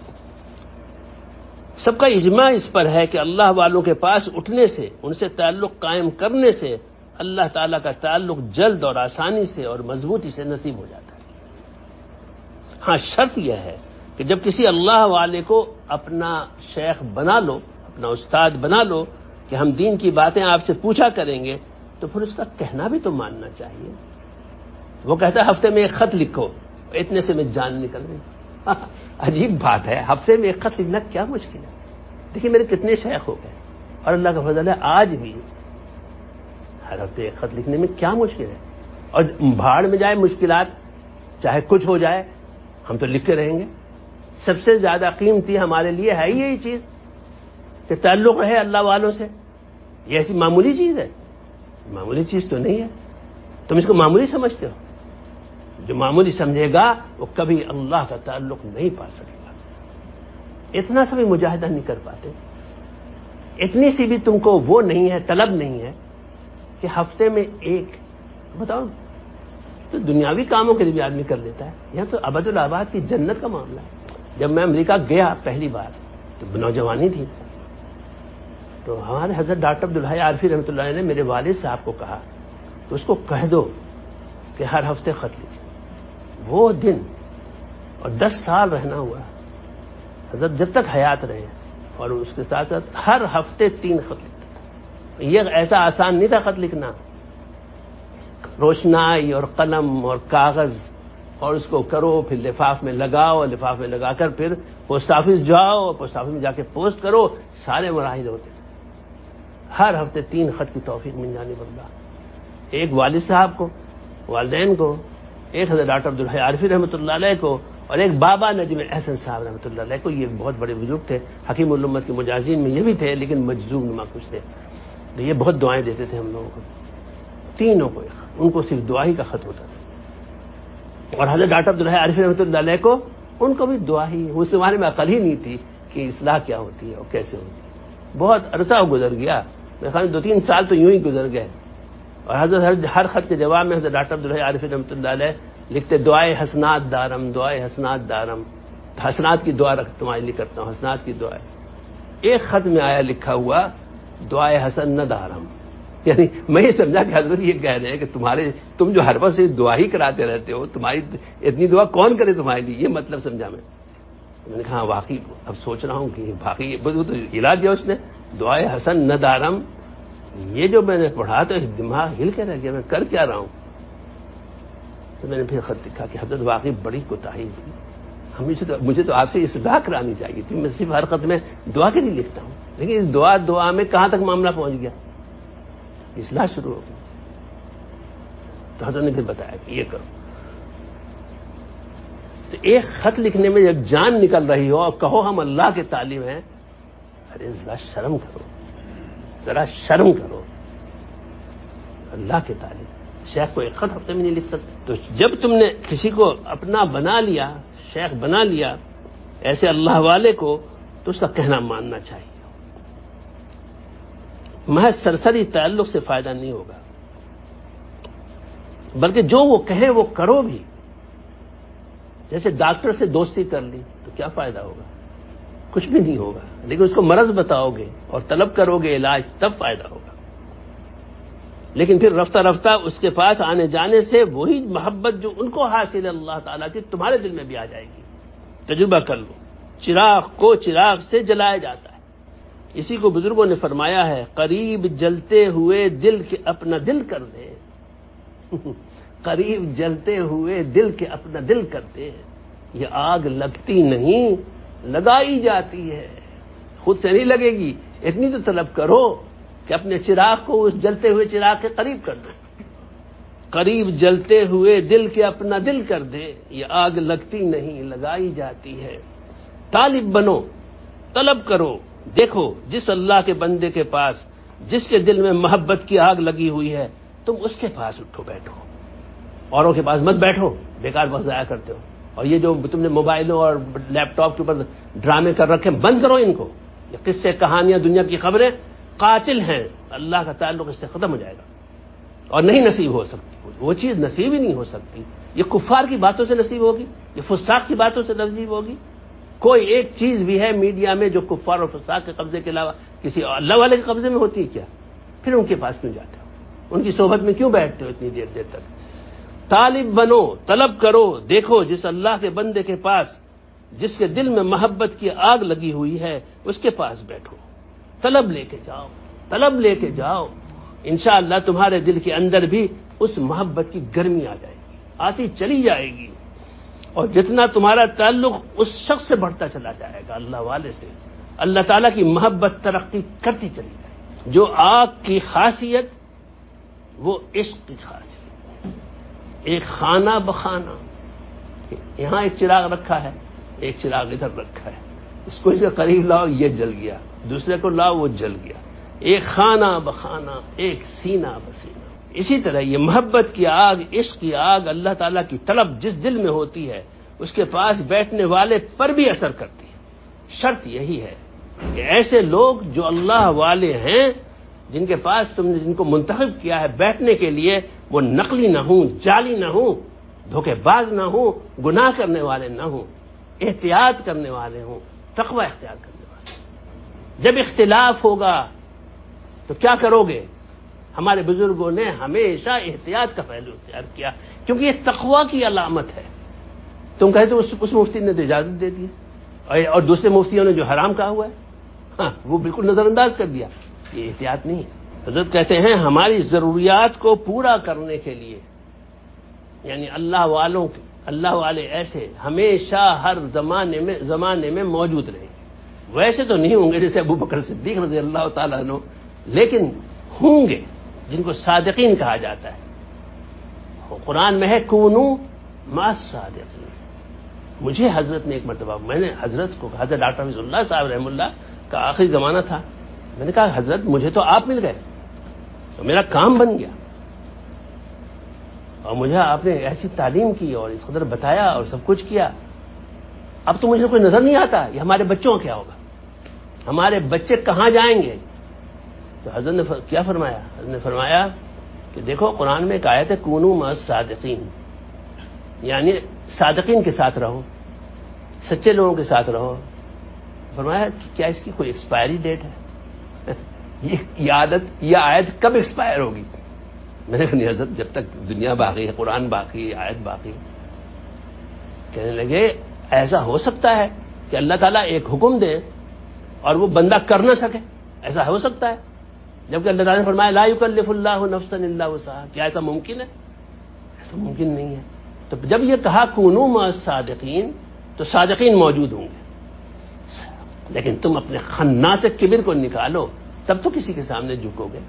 سب کا اجماع اس پر ہے کہ اللہ والوں کے پاس اٹھنے سے، ان سے تعلق قائم کرنے سے اللہ تعالیٰ کا تعلق جلد اور آسانی سے اور مضبوطی سے نصیب ہو جاتا ہے۔ ہاں شرط یہ ہے کہ جب کسی اللہ والے کو اپنا شیخ بنا لو، اپنا استاد بنا لو کہ ہم دین کی باتیں آپ سے پوچھا کریں گے، تو پھر اس کا کہنا بھی تو ماننا چاہیے۔ وہ کہتا ہے ہفتے میں ایک خط لکھو، اتنے سے میں جان نکل گئی۔ عجیب بات ہے، ہفتے میں ایک خط لکھنا کیا مشکل ہے؟ دیکھیے میرے کتنے شیخ ہو گئے، اور اللہ کا فضل ہے آج بھی ہر ہفتے ایک خط لکھنے میں کیا مشکل ہے؟ اور بھاڑ میں جائے مشکلات، چاہے کچھ ہو جائے، ہم تو لکھ کے رہیں گے۔ سب سے زیادہ قیمتی ہمارے لیے ہے یہی چیز کہ تعلق رہے اللہ والوں سے۔ یہ ایسی معمولی چیز ہے؟ معمولی چیز تو نہیں ہے، تم اس کو معمولی سمجھتے ہو۔ جو معمولی سمجھے گا وہ کبھی اللہ کا تعلق نہیں پا سکے گا۔ اتنا سا بھی مجاہدہ نہیں کر پاتے، اتنی سی بھی تم کو وہ نہیں ہے، طلب نہیں ہے کہ ہفتے میں ایک، بتاؤ تو دنیاوی کاموں کے لیے بھی آدمی کر لیتا ہے، یہاں تو ابد الآباد کی جنت کا معاملہ ہے۔ جب میں امریکہ گیا پہلی بار تو نوجوانی تھی، تو ہمارے حضرت ڈاکٹر عبدالحی عارفی رحمۃ اللہ علیہ نے میرے والد صاحب کو کہا تو اس کو کہہ دو کہ ہر ہفتے خط لکھے۔ وہ دن اور دس سال رہنا ہوا حضرت جب تک حیات رہے، اور اس کے ساتھ ساتھ ہر ہفتے تین خط لکھتا تھا۔ یہ ایسا آسان نہیں تھا خط لکھنا، روشنائی اور قلم اور کاغذ، اور اس کو کرو، پھر لفاف میں لگاؤ، لفاف میں لگا کر پھر پوسٹ آفس جاؤ، پوسٹ آفس میں جا کے پوسٹ کرو، سارے مراحل ہوتے تھے۔ ہر ہفتے تین خط کی توفیق من جانب اللہ، ایک والد صاحب کو، والدین کو، ایک حضرت ڈاکٹر عبدالحی عارفی رحمۃ اللہ علیہ کو، اور ایک بابا نجم احسن صاحب رحمۃ اللہ علیہ کو۔ یہ بہت بڑے بزرگ تھے، حکیم الامت کے مجازین میں یہ بھی تھے، لیکن مجذوب نما کچھ تھے، تو یہ بہت دعائیں دیتے تھے ہم لوگوں کو، تینوں کو، ان کو صرف دعا ہی کا خط ہوتا تھا۔ اور حضرت ڈاکٹر عبدالحی عارفی رحمۃ اللہ علیہ کو، ان کو بھی دعا ہی، اس زمانے میں عقل ہی نہیں تھی کہ اصلاح کیا ہوتی ہے اور کیسے ہوتی ہے۔ بہت عرصہ گزر گیا، میرے خیال میں دو تین سال تو یوں ہی گزر گئے، اور حضرت ہر خط کے جواب میں حضرت ڈاکٹر عبدالحی عارفی رحمۃ اللہ علیہ لکھتے دعائے حسنات دارم، دعائے حسنات دارم، حسنات کی دعا رکھ تمہارے لیے کرتا ہوں، حسنات کی دعائیں۔ ایک خط میں آیا لکھا ہوا دعائے حسن نہ دارم، یعنی میں یہ سمجھا کہ حضرت یہ کہہ رہے ہیں کہ تمہارے تم جو ہر وقت سے دعا ہی کراتے رہتے ہو، تمہاری اتنی دعا کون کرے تمہارے لیے، یہ مطلب سمجھا میں۔ میں نے کہا واقعی، اب سوچ رہا ہوں کہ واقعی وہ تو علاج ہے اس نے، دعائے حسن نہ دارم، یہ جو میں نے پڑھا تو دماغ ہل کے رہ گیا، میں کر کیا رہا ہوں. تو میں نے پھر خط لکھا کہ حضرت واقعی بڑی کوتاہی ہوئی، مجھے تو مجھے تو آپ سے اصلاح کرانی چاہیے تھی. میں صرف ہر خط میں دعا کے لیے لکھتا ہوں، لیکن اس دعا دعا میں کہاں تک معاملہ پہنچ گیا، اصلاح شروع ہو گئی. تو حضرت نے پھر بتایا کہ یہ کرو. تو ایک خط لکھنے میں جب جان نکل رہی ہو اور کہو ہم اللہ کے طالب ہیں، ارے ذرا شرم کرو، ذرا شرم کرو. اللہ کے طالب شیخ کو ایک خط ہفتے میں نہیں لکھ سکتے. تو جب تم نے کسی کو اپنا بنا لیا، شیخ بنا لیا، ایسے اللہ والے کو، تو اس کا کہنا ماننا چاہیے. محض سرسری تعلق سے فائدہ نہیں ہوگا، بلکہ جو وہ کہیں وہ کرو بھی. جیسے ڈاکٹر سے دوستی کر لی تو کیا فائدہ ہوگا؟ کچھ بھی نہیں ہوگا. لیکن اس کو مرض بتاؤ گے اور طلب کرو گے علاج، تب فائدہ ہوگا. لیکن پھر رفتہ رفتہ اس کے پاس آنے جانے سے وہی محبت جو ان کو حاصل ہے اللہ تعالیٰ کی، تمہارے دل میں بھی آ جائے گی. تجربہ کر لو، چراغ کو چراغ سے جلایا جاتا ہے. اسی کو بزرگوں نے فرمایا ہے، قریب جلتے ہوئے دل کے اپنا دل کر دے. قریب جلتے ہوئے دل کے اپنا دل کر دے. یہ آگ لگتی نہیں، لگائی جاتی ہے، خود سے نہیں لگے گی. اتنی تو طلب کرو کہ اپنے چراغ کو اس جلتے ہوئے چراغ کے قریب کر دو. قریب جلتے ہوئے دل کے اپنا دل کر دے. یہ آگ لگتی نہیں، لگائی جاتی ہے. طالب بنو، طلب کرو. دیکھو جس اللہ کے بندے کے پاس، جس کے دل میں محبت کی آگ لگی ہوئی ہے، تم اس کے پاس اٹھو بیٹھو. اوروں کے پاس مت بیٹھو، بیکار وقت ضائع کرتے ہو. اور یہ جو تم نے موبائلوں اور لیپ ٹاپ کے اوپر ڈرامے کر رکھے، بند کرو ان کو. یہ قصے، کہانیاں، دنیا کی خبریں قاتل ہیں. اللہ کا تعلق اس سے ختم ہو جائے گا اور نہیں نصیب ہو سکتی. وہ چیز نصیب ہی نہیں ہو سکتی. یہ کفار کی باتوں سے نصیب ہوگی، یہ فساق کی باتوں سے نصیب ہوگی. کوئی ایک چیز بھی ہے میڈیا میں جو کفار اور فساق کے قبضے کے علاوہ کسی اللہ والے کے قبضے میں ہوتی ہے کیا؟ پھر ان کے پاس کیوں جاتے ہو؟ ان کی صحبت میں کیوں بیٹھتے ہو اتنی دیر دیر تک؟ طالب بنو، طلب کرو. دیکھو جس اللہ کے بندے کے پاس، جس کے دل میں محبت کی آگ لگی ہوئی ہے، اس کے پاس بیٹھو. طلب لے کے جاؤ، طلب لے کے جاؤ. انشاءاللہ تمہارے دل کے اندر بھی اس محبت کی گرمی آ جائے گی، آتی چلی جائے گی. اور جتنا تمہارا تعلق اس شخص سے بڑھتا چلا جائے گا، اللہ والے سے، اللہ تعالیٰ کی محبت ترقی کرتی چلی جائے گی. جو آگ کی خاصیت، وہ عشق کی خاصیت. ایک خانہ بخانہ، یہاں ایک چراغ رکھا ہے، ایک چراغ ادھر رکھا ہے. اس کو اس کے قریب لاؤ، یہ جل گیا. دوسرے کو لاؤ، وہ جل گیا. ایک خانہ بخانہ، ایک سینہ بسینہ. اسی طرح یہ محبت کی آگ، عشق کی آگ، اللہ تعالیٰ کی طلب جس دل میں ہوتی ہے، اس کے پاس بیٹھنے والے پر بھی اثر کرتی ہے. شرط یہی ہے کہ ایسے لوگ جو اللہ والے ہیں، جن کے پاس تم نے جن کو منتخب کیا ہے بیٹھنے کے لیے، وہ نقلی نہ ہوں، جعلی نہ ہوں، دھوکے باز نہ ہوں، گناہ کرنے والے نہ ہوں، احتیاط کرنے والے ہوں، تقوی اختیار کرنے والے. جب اختلاف ہوگا تو کیا کرو گے؟ ہمارے بزرگوں نے ہمیشہ احتیاط کا پہلو اختیار کیا، کیونکہ یہ تقوی کی علامت ہے. تم کہتے اس, اس مفتی نے تو اجازت دے دی، اور دوسرے مفتیوں نے جو حرام کہا ہوا ہے، ہاں وہ بالکل نظر انداز کر دیا. یہ احتیاط نہیں ہے. حضرت کہتے ہیں ہماری ضروریات کو پورا کرنے کے لیے، یعنی اللہ والوں کے، اللہ والے ایسے ہمیشہ ہر زمانے میں زمانے میں موجود رہیں گے. ویسے تو نہیں ہوں گے جیسے ابو بکر صدیق رضی اللہ تعالیٰ عنہ، لیکن ہوں گے جن کو صادقین کہا جاتا ہے. قرآن میں ہے کونو مع الصادقین. مجھے حضرت نے ایک مرتبہ، میں نے حضرت کو کہا، حضرت ڈاکٹر حفیظ اللہ صاحب رحمہ اللہ کا آخری زمانہ تھا، میں نے کہا حضرت مجھے تو آپ مل گئے تو میرا کام بن گیا، اور مجھے آپ نے ایسی تعلیم کی اور اس قدر بتایا اور سب کچھ کیا، اب تو مجھے کوئی نظر نہیں آتا یہ ہمارے بچوں کا کیا ہوگا، ہمارے بچے کہاں جائیں گے. تو حضرت نے کیا فرمایا؟ حضرت نے فرمایا کہ دیکھو قرآن میں ایک آیت ہے کونو مع الصادقین، یعنی صادقین کے ساتھ رہو، سچے لوگوں کے ساتھ رہو. فرمایا کہ کیا اس کی کوئی ایکسپائری ڈیٹ ہے؟ یہ عادت، یہ آیت کب ایکسپائر ہوگی؟ میں نے کہا حضرت جب تک دنیا باقی ہے، قرآن باقی ہے، آیت باقی. کہنے لگے ایسا ہو سکتا ہے کہ اللہ تعالیٰ ایک حکم دے اور وہ بندہ کر نہ سکے؟ ایسا ہو سکتا ہے؟ جبکہ اللہ تعالیٰ نے فرمایا لا یکلف اللہ نفسا الا وسعہا. کیا ایسا ممکن ہے؟ ایسا ممکن نہیں ہے. تو جب یہ کہا کونوا مع الصادقین تو صادقین موجود ہوں گے، لیکن تم اپنے خناس کبر کو نکالو تب تو کسی کے سامنے جھکو گے.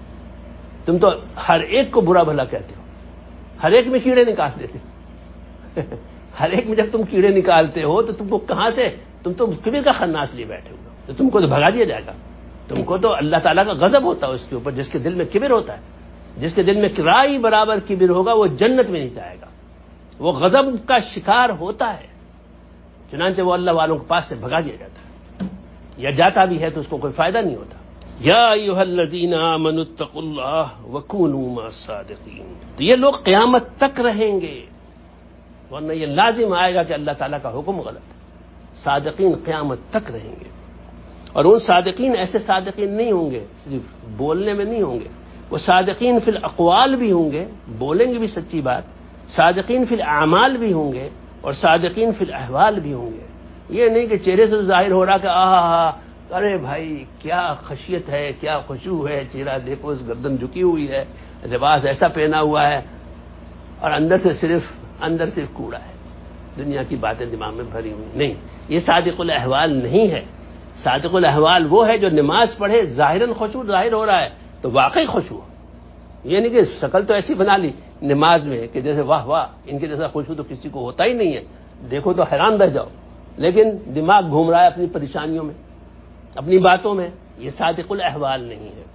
تم تو ہر ایک کو برا بھلا کہتے ہو، ہر ایک میں کیڑے نکال دیتے ہو. ہر ایک میں جب تم کیڑے نکالتے ہو تو تم کو کہاں سے، تم تو کبر کا خناس لیے بیٹھے ہو، تو تم کو تو بھگا دیا جائے گا. تم کو تو اللہ تعالیٰ کا غضب ہوتا ہے اس کے اوپر جس کے دل میں کبر ہوتا ہے. جس کے دل میں رائی برابر کبر ہوگا وہ جنت میں نہیں جائے گا، وہ غضب کا شکار ہوتا ہے. چنانچہ وہ اللہ والوں کے پاس سے بھگا دیا جاتا ہے، یا جاتا بھی ہے تو اس کو کوئی فائدہ نہیں ہوتا. یا ایھا الذین آمنوا اتقوا اللہ وکونوا مع الصادقین. تو یہ لوگ قیامت تک رہیں گے، ورنہ یہ لازم آئے گا کہ اللہ تعالیٰ کا حکم غلط ہے. صادقین قیامت تک رہیں گے، اور ان صادقین ایسے صادقین نہیں ہوں گے صرف بولنے میں نہیں ہوں گے، وہ صادقین فی الاقوال بھی ہوں گے، بولیں گے بھی سچی بات، صادقین فی الاعمال بھی ہوں گے، اور صادقین فی الاحوال بھی ہوں گے. یہ نہیں کہ چہرے سے ظاہر ہو رہا کہ آہا ارے بھائی کیا خشیت ہے، کیا خشوع ہے، چہرہ دیکھو اس گردن جھکی ہوئی ہے، لباس ایسا پہنا ہوا ہے، اور اندر سے صرف اندر سے کوڑا ہے، دنیا کی باتیں دماغ میں بھری ہوئی. نہیں، یہ صادق الاحوال نہیں ہے. صادق الاحوال وہ ہے جو نماز پڑھے ظاہراً خشوع ظاہر ہو رہا ہے تو واقعی خشوع. یہ نہیں کہ شکل تو ایسی بنا لی نماز میں کہ جیسے واہ واہ ان کے جیسا خشوع تو کسی کو ہوتا ہی نہیں ہے، دیکھو تو حیران رہ جاؤ، لیکن دماغ گھوم رہا ہے اپنی پریشانیوں میں، اپنی باتوں میں. یہ صادق الاحوال نہیں ہے.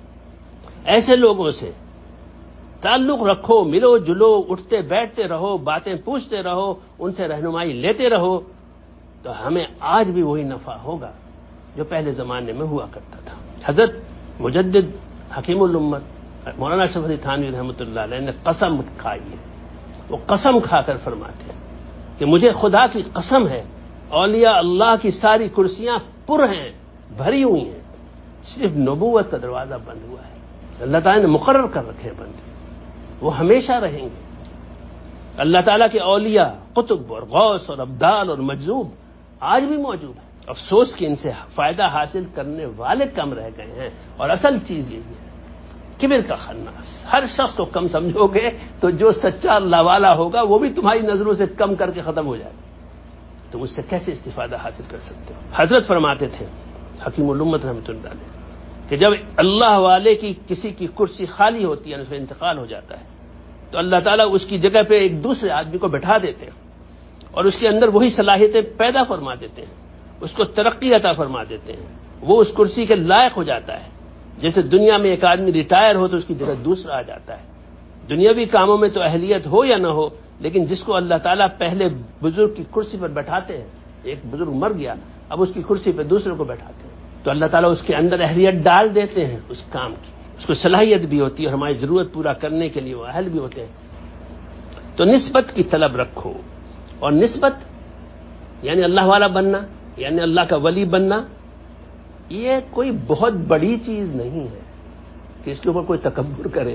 ایسے لوگوں سے تعلق رکھو، ملو جلو، اٹھتے بیٹھتے رہو، باتیں پوچھتے رہو، ان سے رہنمائی لیتے رہو، تو ہمیں آج بھی وہی نفع ہوگا جو پہلے زمانے میں ہوا کرتا تھا. حضرت مجدد حکیم الامت مولانا اشرف علی تھانوی رحمۃ اللہ علیہ نے قسم کھائی ہے. وہ قسم کھا کر فرماتے ہیں کہ مجھے خدا کی قسم ہے اولیاء اللہ کی ساری کرسیاں پر ہیں، بھری ہوئی ہیں، صرف نبوت کا دروازہ بند ہوا ہے. اللہ تعالیٰ نے مقرر کر رکھے ہیں بندے، وہ ہمیشہ رہیں گے. اللہ تعالیٰ کے اولیاء قطب اور غوث اور ابدال اور مجذوب آج بھی موجود ہیں. افسوس کہ ان سے فائدہ حاصل کرنے والے کم رہ گئے ہیں، اور اصل چیز یہی ہے کبر کا خناس. ہر شخص کو کم سمجھو گے تو جو سچا اللہ والا ہوگا وہ بھی تمہاری نظروں سے کم کر کے ختم ہو جائے گا. تم اس سے کیسے استفادہ حاصل کر سکتے ہو؟ حضرت فرماتے تھے حکیم الامت رحمۃ اللہ علیہ کہ جب اللہ والے کی کسی کی کرسی خالی ہوتی ہے، اس میں انتقال ہو جاتا ہے، تو اللہ تعالیٰ اس کی جگہ پہ ایک دوسرے آدمی کو بٹھا دیتے ہیں، اور اس کے اندر وہی صلاحیتیں پیدا فرما دیتے ہیں، اس کو ترقی عطا فرما دیتے ہیں، وہ اس کرسی کے لائق ہو جاتا ہے. جیسے دنیا میں ایک آدمی ریٹائر ہو تو اس کی جگہ دوسرا آ جاتا ہے. دنیاوی کاموں میں تو اہلیت ہو یا نہ ہو، لیکن جس کو اللہ تعالیٰ پہلے بزرگ کی کرسی پر بیٹھاتے ہیں، ایک بزرگ مر گیا اب اس کی کرسی پہ دوسرے کو بیٹھاتے ہیں، تو اللہ تعالیٰ اس کے اندر اہلیت ڈال دیتے ہیں اس کام کی، اس کو صلاحیت بھی ہوتی ہے، اور ہماری ضرورت پورا کرنے کے لیے وہ اہل بھی ہوتے ہیں. تو نسبت کی طلب رکھو، اور نسبت یعنی اللہ والا بننا، یعنی اللہ کا ولی بننا، یہ کوئی بہت بڑی چیز نہیں ہے کہ اس کے اوپر کوئی تکبر کرے.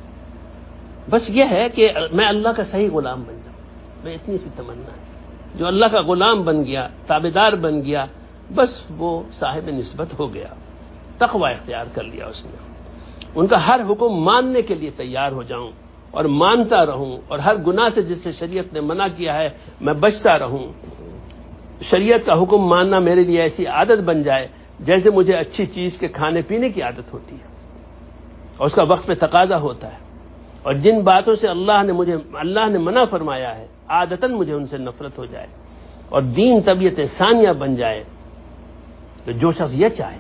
بس یہ ہے کہ میں اللہ کا صحیح غلام بن جاؤں، میں اتنی سی تمنا ہے. جو اللہ کا غلام بن گیا، تابعدار بن گیا، بس وہ صاحب نسبت ہو گیا، تقوی اختیار کر لیا اس نے. ان کا ہر حکم ماننے کے لیے تیار ہو جاؤں اور مانتا رہوں، اور ہر گناہ سے جس سے شریعت نے منع کیا ہے میں بچتا رہوں. شریعت کا حکم ماننا میرے لیے ایسی عادت بن جائے جیسے مجھے اچھی چیز کے کھانے پینے کی عادت ہوتی ہے، اور اس کا وقت پہ تقاضا ہوتا ہے. اور جن باتوں سے اللہ نے مجھے اللہ نے منع فرمایا ہے عادتاً مجھے ان سے نفرت ہو جائے، اور دین طبیعت ثانیہ بن جائے. تو جو شخص یہ چاہے،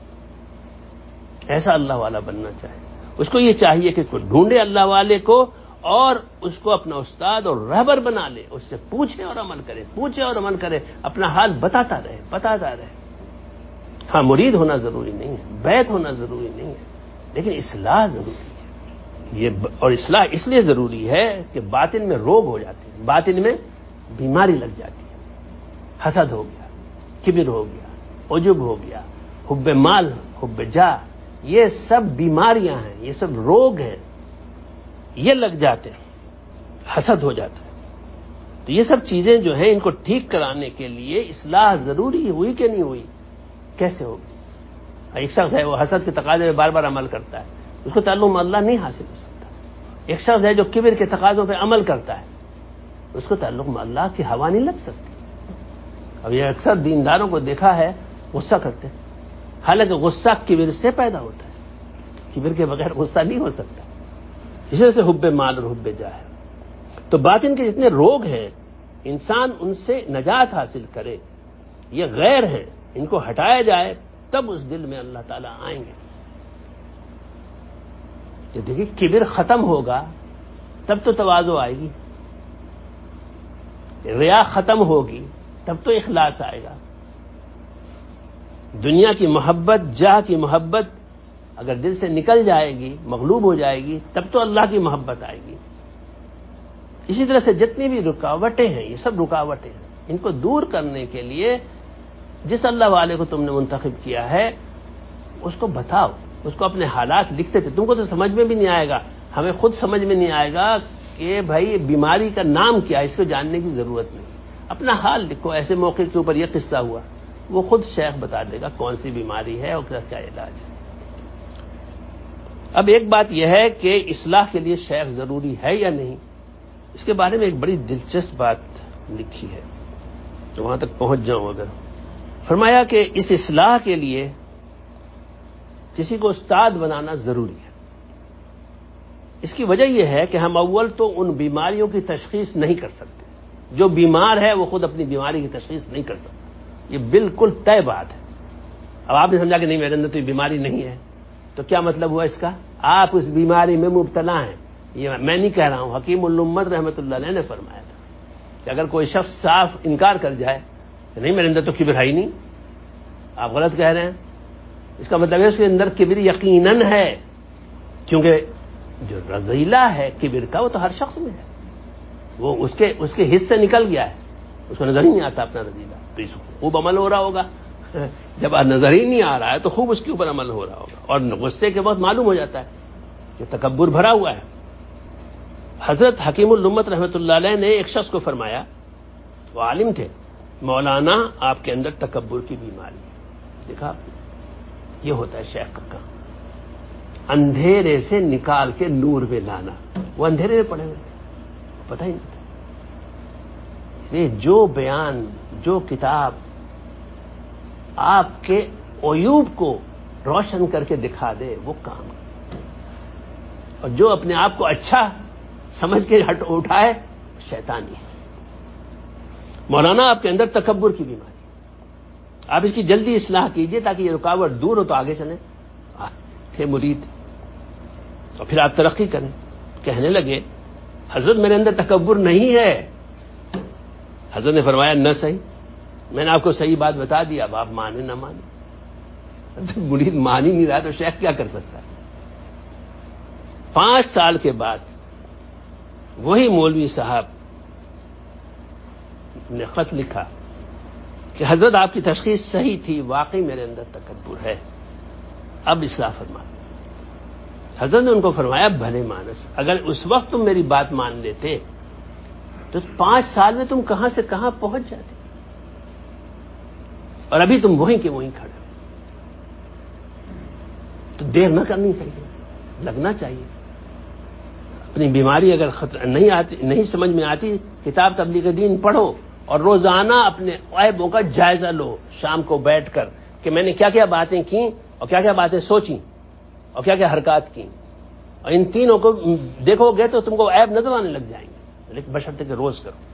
ایسا اللہ والا بننا چاہے، اس کو یہ چاہیے کہ کوئی ڈھونڈے اللہ والے کو، اور اس کو اپنا استاد اور رہبر بنا لے، اس سے پوچھے اور عمل کرے، پوچھے اور عمل کرے، اپنا حال بتاتا رہے بتاتا رہے. ہاں مرید ہونا ضروری نہیں ہے، بیعت ہونا ضروری نہیں ہے، لیکن اصلاح ضروری ہے. یہ اور اصلاح اس لیے ضروری ہے کہ باطن میں روگ ہو جاتے ہیں، باطن میں بیماری لگ جاتی ہے. حسد ہو گیا، کبر ہو گیا، عجب ہو گیا، حب مال، حب جاہ، یہ سب بیماریاں ہیں، یہ سب روگ ہیں، یہ لگ جاتے ہیں، حسد ہو جاتا ہے. تو یہ سب چیزیں جو ہیں ان کو ٹھیک کرانے کے لیے اصلاح ضروری ہوئی کہ نہیں ہوئی؟ کیسے ہوگی؟ ایک شخص ہے وہ حسد کے تقاضے میں بار بار عمل کرتا ہے، اس کو تعلق اللہ نہیں حاصل ہو سکتا۔ ایک شخص ہے جو کبر کے تقاضوں پہ عمل کرتا ہے، اس کو تعلق اللہ کی ہوا نہیں لگ سکتی۔ اب یہ اکثر دینداروں کو دیکھا ہے غصہ کرتے، حالانکہ غصہ کبر سے پیدا ہوتا ہے، کبر کے بغیر غصہ نہیں ہو سکتا۔ اسی طرح سے حب مال اور حب جاہ ہے۔ تو باطن کے جتنے روگ ہیں انسان ان سے نجات حاصل کرے، یہ غیر ہیں، ان کو ہٹایا جائے تب اس دل میں اللہ تعالیٰ آئیں گے۔ تو دیکھیے کبر ختم ہوگا تب تو تواضع آئے گی، ریا ختم ہوگی تب تو اخلاص آئے گا، دنیا کی محبت، جاہ کی محبت اگر دل سے نکل جائے گی، مغلوب ہو جائے گی، تب تو اللہ کی محبت آئے گی۔ اسی طرح سے جتنی بھی رکاوٹیں ہیں یہ سب رکاوٹیں ہیں، ان کو دور کرنے کے لیے جس اللہ والے کو تم نے منتخب کیا ہے اس کو بتاؤ، اس کو اپنے حالات لکھتے تھے، تم کو تو سمجھ میں بھی نہیں آئے گا، ہمیں خود سمجھ میں نہیں آئے گا کہ بھائی بیماری کا نام کیا ہے، اس کو جاننے کی ضرورت نہیں، اپنا حال لکھو، ایسے موقع کے اوپر یہ قصہ ہوا، وہ خود شیخ بتا دے گا کون سی بیماری ہے اور کیا علاج ہے۔ اب ایک بات یہ ہے کہ اصلاح کے لیے شیخ ضروری ہے یا نہیں، اس کے بارے میں ایک بڑی دلچسپ بات لکھی ہے، تو وہاں تک پہنچ جاؤں اگر۔ فرمایا کہ اس اصلاح کے لیے کسی کو استاد بنانا ضروری ہے۔ اس کی وجہ یہ ہے کہ ہم اول تو ان بیماریوں کی تشخیص نہیں کر سکتے، جو بیمار ہے وہ خود اپنی بیماری کی تشخیص نہیں کر سکتا، یہ بالکل طے بات ہے۔ اب آپ نے سمجھا کہ نہیں میرے اندر تو یہ بیماری نہیں ہے، تو کیا مطلب ہوا اس کا؟ آپ اس بیماری میں مبتلا ہیں، یہ میں نہیں کہہ رہا ہوں، حکیم الامت رحمۃ اللہ علیہ نے فرمایا تھا کہ اگر کوئی شخص صاف انکار کر جائے کہ نہیں میرے اندر تو کبر ہے ہی نہیں، آپ غلط کہہ رہے ہیں، اس کا مطلب ہے اس کے اندر کبر یقیناً ہے، کیونکہ جو رذیلہ ہے کبر کا وہ تو ہر شخص میں ہے، وہ اس کے اس کے حص سے نکل گیا ہے، اس کو نظر ہی نہیں آتا اپنا رذیلہ، تو اس کو خوب عمل ہو رہا ہوگا، جب نظر ہی نہیں آ رہا ہے تو خوب اس کے اوپر عمل ہو رہا ہوگا، اور غصے کے وقت معلوم ہو جاتا ہے کہ تکبر بھرا ہوا ہے۔ حضرت حکیم الامت رحمۃ اللہ علیہ نے ایک شخص کو فرمایا، وہ عالم تھے، مولانا آپ کے اندر تکبر کی بیماری ہے، دیکھا یہ ہوتا ہے شیخ کا کام، اندھیرے سے نکال کے نور میں لانا، وہ اندھیرے میں پڑے ہوئے پتہ ہی نہیں تھا۔ یہ جو بیان، جو کتاب آپ کے عیوب کو روشن کر کے دکھا دے وہ کام، اور جو اپنے آپ کو اچھا سمجھ کے ہٹ اٹھائے شیطانی ہے۔ مولانا آپ کے اندر تکبر کی بیماری، آپ اس کی جلدی اصلاح کیجئے تاکہ یہ رکاوٹ دور ہو تو آگے چلیں۔ تھے مرید اور پھر آپ ترقی کریں، کہنے لگے حضرت میرے اندر تکبر نہیں ہے۔ حضرت نے فرمایا نہ صحیح، میں نے آپ کو صحیح بات بتا دی، اب آپ مانے نہ مانے، مرید مان ہی نہیں رہا تو شیخ کیا کر سکتا ہے۔ پانچ سال کے بعد وہی مولوی صاحب نے خط لکھا کہ حضرت آپ کی تشخیص صحیح تھی، واقعی میرے اندر تکبر ہے، اب اصلاح فرما۔ حضرت نے ان کو فرمایا بھلے مانس، اگر اس وقت تم میری بات مان لیتے تو پانچ سال میں تم کہاں سے کہاں پہنچ جاتے، اور ابھی تم وہیں کے وہیں کھڑے ہو۔ تو دیر نہ کرنی چاہیے، لگنا چاہیے۔ اپنی بیماری اگر خطر نہیں آتی، نہیں سمجھ میں آتی، کتاب تبلیغ دین پڑھو اور روزانہ اپنے عیبوں کا جائزہ لو، شام کو بیٹھ کر کہ میں نے کیا کیا باتیں کی اور کیا کیا باتیں سوچی اور کیا کیا حرکات کی، اور ان تینوں کو دیکھو گے تو تم کو عیب نظر آنے لگ جائیں گے، لیکن بشرطے کہ روز کرو۔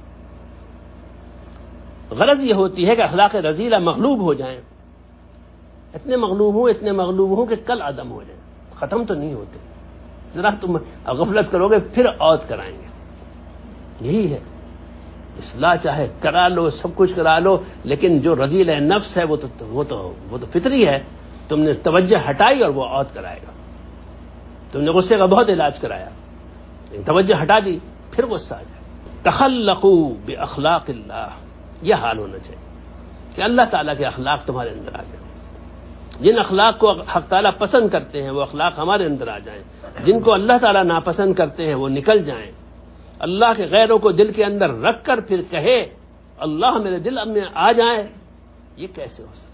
غرض یہ ہوتی ہے کہ اخلاق رذیلہ مغلوب ہو جائیں، اتنے مغلوب ہوں اتنے مغلوب ہوں کہ کل عدم ہو جائیں، ختم تو نہیں ہوتے، ذرا تم غفلت کرو گے پھر عود کرائیں گے۔ یہی ہے اصلاح، چاہے کرا لو، سب کچھ کرا لو، لیکن جو رذیل نفس ہے وہ تو وہ تو وہ تو فطری ہے، تم نے توجہ ہٹائی اور وہ عود کرائے گا۔ تم نے غصے کا بہت علاج کرایا، لیکن توجہ ہٹا دی پھر غصہ آ جائے۔ تخلقوا باخلاق اللہ، یہ حال ہونا چاہیے کہ اللہ تعالیٰ کے اخلاق تمہارے اندر آ جائیں، جن اخلاق کو حق تعالیٰ پسند کرتے ہیں وہ اخلاق ہمارے اندر آ جائیں، جن کو اللہ تعالیٰ ناپسند کرتے ہیں وہ نکل جائیں۔ اللہ کے غیروں کو دل کے اندر رکھ کر پھر کہے اللہ میرے دل میں آ جائے، یہ کیسے ہو سکتا ہے؟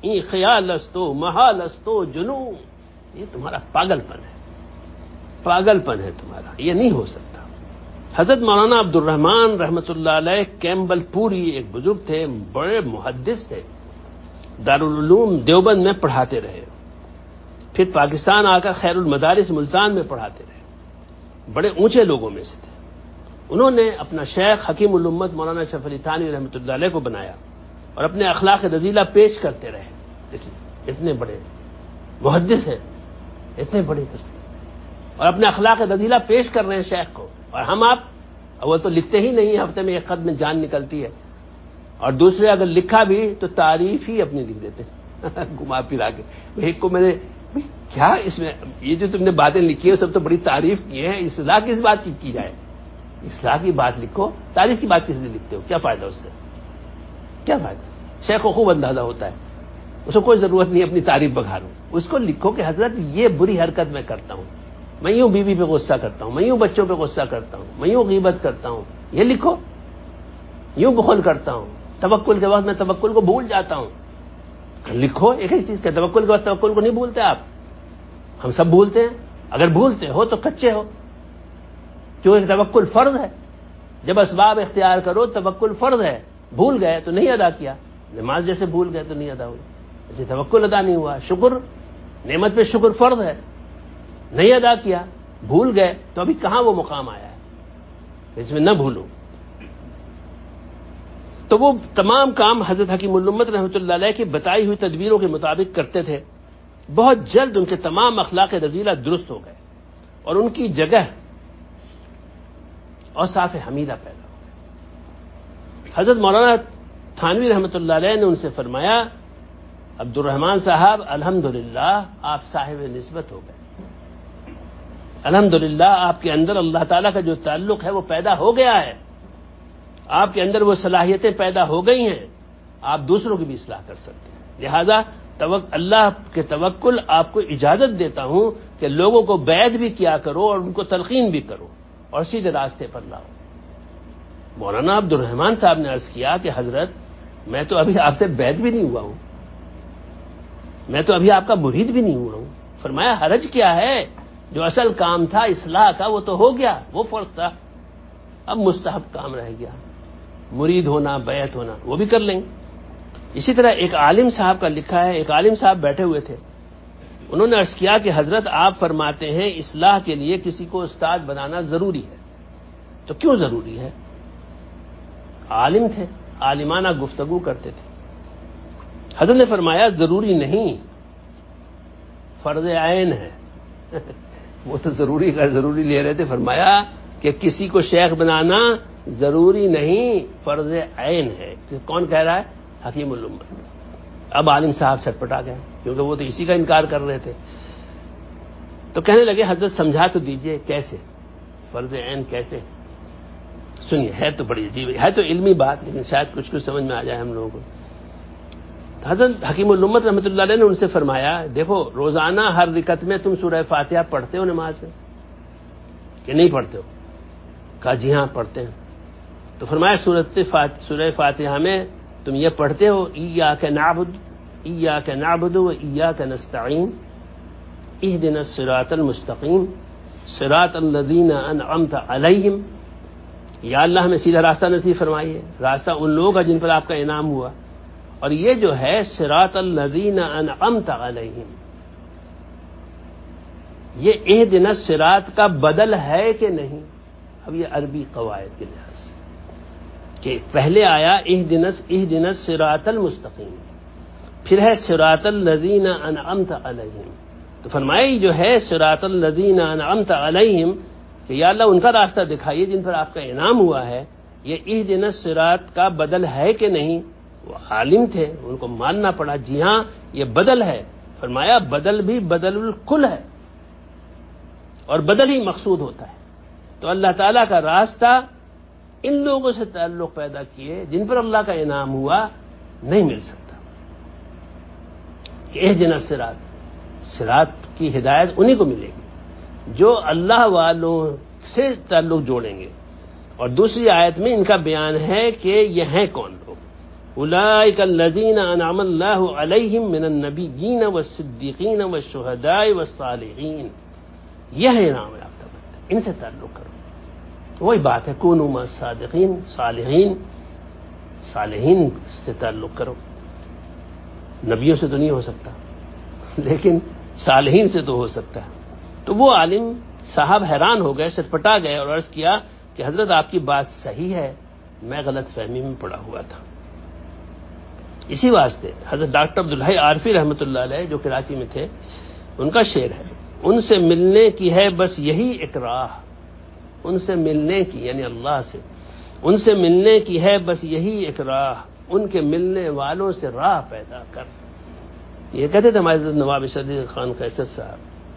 این خیال استو محال استو جنون، یہ تمہارا پاگل پن ہے، پاگل پن ہے تمہارا، یہ نہیں ہو سکتا۔ حضرت مولانا عبد الرحمن رحمۃ اللہ علیہ کیمبل پوری ایک بزرگ تھے، بڑے محدث تھے، دارالعلوم دیوبند میں پڑھاتے رہے، پھر پاکستان آ کر خیر المدارس ملتان میں پڑھاتے رہے، بڑے اونچے لوگوں میں سے تھے۔ انہوں نے اپنا شیخ حکیم الامت مولانا اشرف علی تھانوی رحمۃ اللہ علیہ کو بنایا اور اپنے اخلاق رذیلہ پیش کرتے رہے۔ دیکھیے اتنے بڑے محدث ہیں، اتنے بڑے ہستی، اور اپنے اخلاق رذیلہ پیش کر رہے ہیں شیخ کو، اور ہم آپ وہ تو لکھتے ہی نہیں، ہفتے میں ایک خط میں جان نکلتی ہے، اور دوسرے اگر لکھا بھی تو تعریف ہی اپنی لکھ دیتے ہیں گھما پھرا کے۔ ایک کو میں نے کیا اس میں یہ جو تم نے باتیں لکھی ہیں سب تو بڑی تعریف کی ہیں، اصلاح کس بات کی کی جائے؟ اصلاح کی بات لکھو، تعریف کی بات کس لیے لکھتے ہو؟ کیا فائدہ اس سے؟ کیا فائدہ؟ شیخ کو خوب اندازہ ہوتا ہے، اس کو کوئی ضرورت نہیں اپنی تعریف بگھارو، اس کو لکھو کہ حضرت یہ بری حرکت میں کرتا ہوں، میں یوں بیوی پہ غصہ کرتا ہوں، میں یوں بچوں پہ غصہ کرتا ہوں، میں یوں غیبت کرتا ہوں، یہ لکھو۔ یوں بخل کرتا ہوں، توکل کے وقت میں توکل کو بھول جاتا ہوں، لکھو ایک ایک چیز کا۔ توکل کے وقت توکل کو نہیں بھولتے آپ، ہم سب بھولتے ہیں، اگر بھولتے ہو تو کچے ہو، کیونکہ توکل فرض ہے، جب اسباب اختیار کرو توکل فرض ہے، بھول گئے تو نہیں ادا کیا، نماز جیسے بھول گئے تو نہیں ادا ہوئی، جیسے توکل ادا نہیں ہوا، شکر نعمت پہ شکر فرض ہے، نہیں ادا کیا، بھول گئے تو ابھی کہاں وہ مقام آیا ہے اس میں نہ بھولو۔ تو وہ تمام کام حضرت حکیم الامت رحمۃ اللہ علیہ کی بتائی ہوئی تدبیروں کے مطابق کرتے تھے۔ بہت جلد ان کے تمام اخلاق رذیلہ درست ہو گئے اور ان کی جگہ اوصاف حمیدہ پیدا ہو گئے۔ حضرت مولانا تھانوی رحمۃ اللہ علیہ نے ان سے فرمایا، عبد الرحمن صاحب الحمدللہ آپ صاحب نسبت ہو گئے، الحمدللہ آپ کے اندر اللہ تعالیٰ کا جو تعلق ہے وہ پیدا ہو گیا ہے، آپ کے اندر وہ صلاحیتیں پیدا ہو گئی ہیں، آپ دوسروں کی بھی اصلاح کر سکتے ہیں۔ لہذا اللہ کے توکل آپ کو اجازت دیتا ہوں کہ لوگوں کو بیعت بھی کیا کرو اور ان کو تلقین بھی کرو اور سیدھے راستے پر لاؤ۔ مولانا عبد الرحمن صاحب نے عرض کیا کہ حضرت میں تو ابھی آپ سے بیعت بھی نہیں ہوا ہوں، میں تو ابھی آپ کا مرید بھی نہیں ہوا ہوں۔ فرمایا حرج کیا ہے، جو اصل کام تھا اصلاح کا وہ تو ہو گیا، وہ فرض تھا، اب مستحب کام رہ گیا، مرید ہونا بیعت ہونا وہ بھی کر لیں گے۔ اسی طرح ایک عالم صاحب کا لکھا ہے، ایک عالم صاحب بیٹھے ہوئے تھے، انہوں نے عرض کیا کہ حضرت آپ فرماتے ہیں اصلاح کے لیے کسی کو استاد بنانا ضروری ہے، تو کیوں ضروری ہے؟ عالم تھے، عالمانہ گفتگو کرتے تھے۔ حضرت نے فرمایا ضروری نہیں، فرض عین ہے وہ تو ضروری غیر ضروری لے رہے تھے، فرمایا کہ کسی کو شیخ بنانا ضروری نہیں، فرض عین ہے۔ کون کہہ رہا ہے؟ حکیم الامت۔ اب عالم صاحب سے پٹا گئے کیونکہ وہ تو اسی کا انکار کر رہے تھے، تو کہنے لگے حضرت سمجھا تو دیجئے کیسے، فرض عین کیسے؟ سنیے، ہے تو بڑی عجیب، ہے تو علمی بات لیکن شاید کچھ کچھ سمجھ میں آ جائے ہم لوگوں کو۔ حضرت حکیم الامت رحمۃ اللہ علیہ نے ان سے فرمایا دیکھو روزانہ ہر رکعت میں تم سورہ فاتحہ پڑھتے ہو نماز میں کہ نہیں پڑھتے ہو؟ کہا جی ہاں پڑھتے ہیں۔ تو فرمایا سورۃ سورہ فاتحہ میں تم یہ پڑھتے ہو ایاک نعبد ایاک نعبد و ایاک نستعین اہدنا الصراط المستقیم صراط الذین انعمت علیہم، یا اللہ ہمیں سیدھا راستہ نصیب فرمائیے، راستہ ان لوگوں کا جن پر آپ کا انعام ہوا، اور یہ جو ہے صراط الذین انعمت علیہم، یہ اہدنا الصراط کا بدل ہے کہ نہیں؟ اب یہ عربی قواعد کے لحاظ سے کہ پہلے آیا اہدنا اہدنا الصراط المستقیم، پھر ہے صراط الذین انعمت علیہم، تو فرمایا یہ جو ہے صراط الذین انعمت علیہم کہ یا اللہ ان کا راستہ دکھائیے جن پر آپ کا انعام ہوا ہے، یہ اہدنا الصراط کا بدل ہے کہ نہیں؟ وہ عالم تھے، ان کو ماننا پڑا، جی ہاں یہ بدل ہے۔ فرمایا بدل بھی بدل الکل ہے اور بدل ہی مقصود ہوتا ہے، تو اللہ تعالیٰ کا راستہ ان لوگوں سے تعلق پیدا کیے جن پر اللہ کا انعام ہوا نہیں مل سکتا۔ کہ اہدنا الصراط، صراط کی ہدایت انہی کو ملے گی جو اللہ والوں سے تعلق جوڑیں گے، اور دوسری آیت میں ان کا بیان ہے کہ یہ ہیں کون لوگ، اولئک الذین انعم اللہ علیہم من النبیین والصدیقین والشہداء والصالحین، یہ ہے انعام یافتہ بندے، ان سے تعلق کرو۔ وہی بات ہے کونوا مع الصادقین، صالحین صالحین سے تعلق کرو۔ نبیوں سے تو نہیں ہو سکتا لیکن صالحین سے تو ہو سکتا ہے۔ تو وہ عالم صاحب حیران ہو گئے، سٹپٹا گئے اور عرض کیا کہ حضرت آپ کی بات صحیح ہے، میں غلط فہمی میں پڑا ہوا تھا۔ اسی واسطے حضرت ڈاکٹر عبدالحی عارفی رحمۃ اللہ علیہ جو کراچی میں تھے، ان کا شعر ہے، ان سے ملنے کی ہے بس یہی ایک راہ، ان سے ملنے کی یعنی اللہ سے، ان سے ملنے کی ہے بس یہی ایک راہ، ان کے ملنے والوں سے راہ پیدا کر۔ یہ کہتے تھے ہمارے نواب صدیق خان قیصر صاحب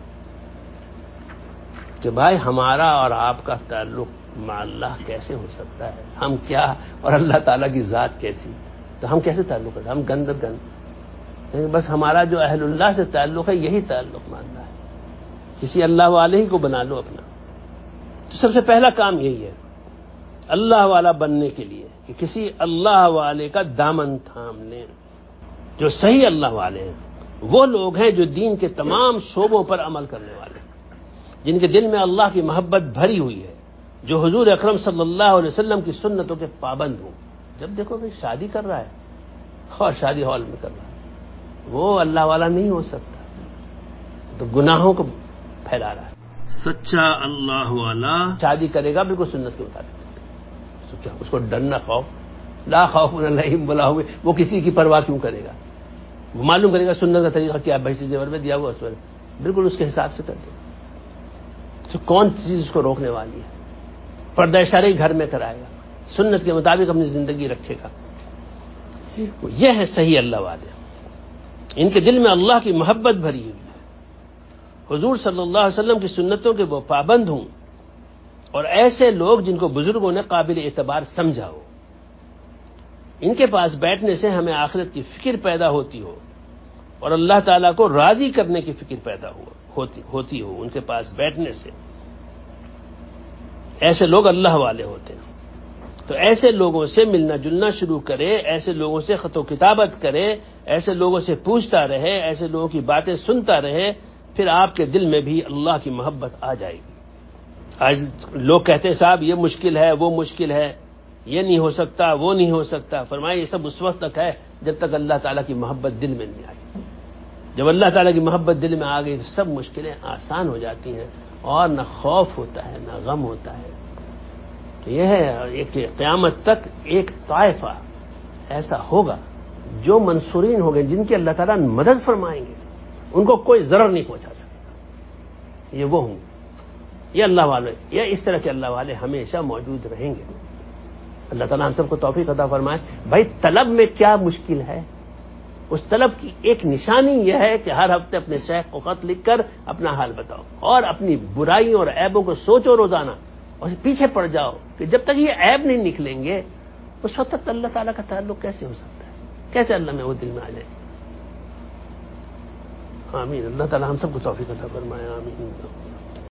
کہ بھائی ہمارا اور آپ کا تعلق مع اللہ کیسے ہو سکتا ہے، ہم کیا اور اللہ تعالیٰ کی ذات کیسی، تو ہم کیسے تعلق ہے، ہم گند گند، بس ہمارا جو اہل اللہ سے تعلق ہے یہی تعلق ماننا ہے، کسی اللہ والے ہی کو بنا لو اپنا۔ تو سب سے پہلا کام یہی ہے اللہ والا بننے کے لیے کہ کسی اللہ والے کا دامن تھام لیں۔ جو صحیح اللہ والے ہیں وہ لوگ ہیں جو دین کے تمام شعبوں پر عمل کرنے والے ہیں، جن کے دل میں اللہ کی محبت بھری ہوئی ہے، جو حضور اکرم صلی اللہ علیہ وسلم کی سنتوں کے پابند ہوں۔ جب دیکھو کہ شادی کر رہا ہے اور شادی ہال میں کر رہا ہے، وہ اللہ والا نہیں ہو سکتا، تو گناہوں کو پھیلا رہا ہے۔ سچا اللہ والا شادی کرے گا بالکل سنت کے مطابق، کیا اس کو ڈر نہ خوف، لا خوف علیہم ولا هم، وہ کسی کی پرواہ کیوں کرے گا، وہ معلوم کرے گا سنت کا طریقہ کیا، بحث زیور میں دیا ہوا اس پر بالکل اس کے حساب سے کر دے، تو کون چیز اس کو روکنے والی ہے، پردہ شرعی گھر میں کرائے گا، سنت کے مطابق اپنی زندگی رکھے گا۔ یہ ہے صحیح اللہ والے، ان کے دل میں اللہ کی محبت بھری ہوئی ہے، حضور صلی اللہ علیہ وسلم کی سنتوں کے وہ پابند ہوں، اور ایسے لوگ جن کو بزرگوں نے قابل اعتبار سمجھا ہو، ان کے پاس بیٹھنے سے ہمیں آخرت کی فکر پیدا ہوتی ہو اور اللہ تعالیٰ کو راضی کرنے کی فکر پیدا ہو ہوتی ہوتی ہو ان کے پاس بیٹھنے سے، ایسے لوگ اللہ والے ہوتے ہیں۔ تو ایسے لوگوں سے ملنا جلنا شروع کرے، ایسے لوگوں سے خط و کتابت کرے، ایسے لوگوں سے پوچھتا رہے، ایسے لوگوں کی باتیں سنتا رہے، پھر آپ کے دل میں بھی اللہ کی محبت آ جائے گی۔ آج لوگ کہتے ہیں صاحب یہ مشکل ہے، وہ مشکل ہے، یہ نہیں ہو سکتا، وہ نہیں ہو سکتا، فرمایا یہ سب اس وقت تک ہے جب تک اللہ تعالیٰ کی محبت دل میں نہیں آئی۔ جب اللہ تعالیٰ کی محبت دل میں آ گئی تو سب مشکلیں آسان ہو جاتی ہیں، اور نہ خوف ہوتا ہے نہ غم ہوتا ہے۔ تو یہ ہے ایک قیامت تک ایک طائفہ ایسا ہوگا جو منصورین ہو گئے، جن کی اللہ تعالیٰ مدد فرمائیں گے، ان کو کوئی ضرر نہیں پہنچا سکے، یہ وہ ہوں، یہ اللہ والے، یہ اس طرح کے اللہ والے ہمیشہ موجود رہیں گے۔ اللہ تعالیٰ ہم سب کو توفیق عطا فرمائے۔ بھائی طلب میں کیا مشکل ہے؟ اس طلب کی ایک نشانی یہ ہے کہ ہر ہفتے اپنے شیخ کو خط لکھ کر اپنا حال بتاؤ، اور اپنی برائیوں اور عیبوں کو سوچو روزانہ، اور پیچھے پڑ جاؤ کہ جب تک یہ عیب نہیں نکلیں گے اس وقت تک اللہ تعالیٰ کا تعلق کیسے ہو سکتا ہے، کیسے اللہ میں وہ دل میں آ جائے۔ آمین۔ اللہ تعالیٰ ہم سب کو توفیق عطا فرمائے۔ آمین۔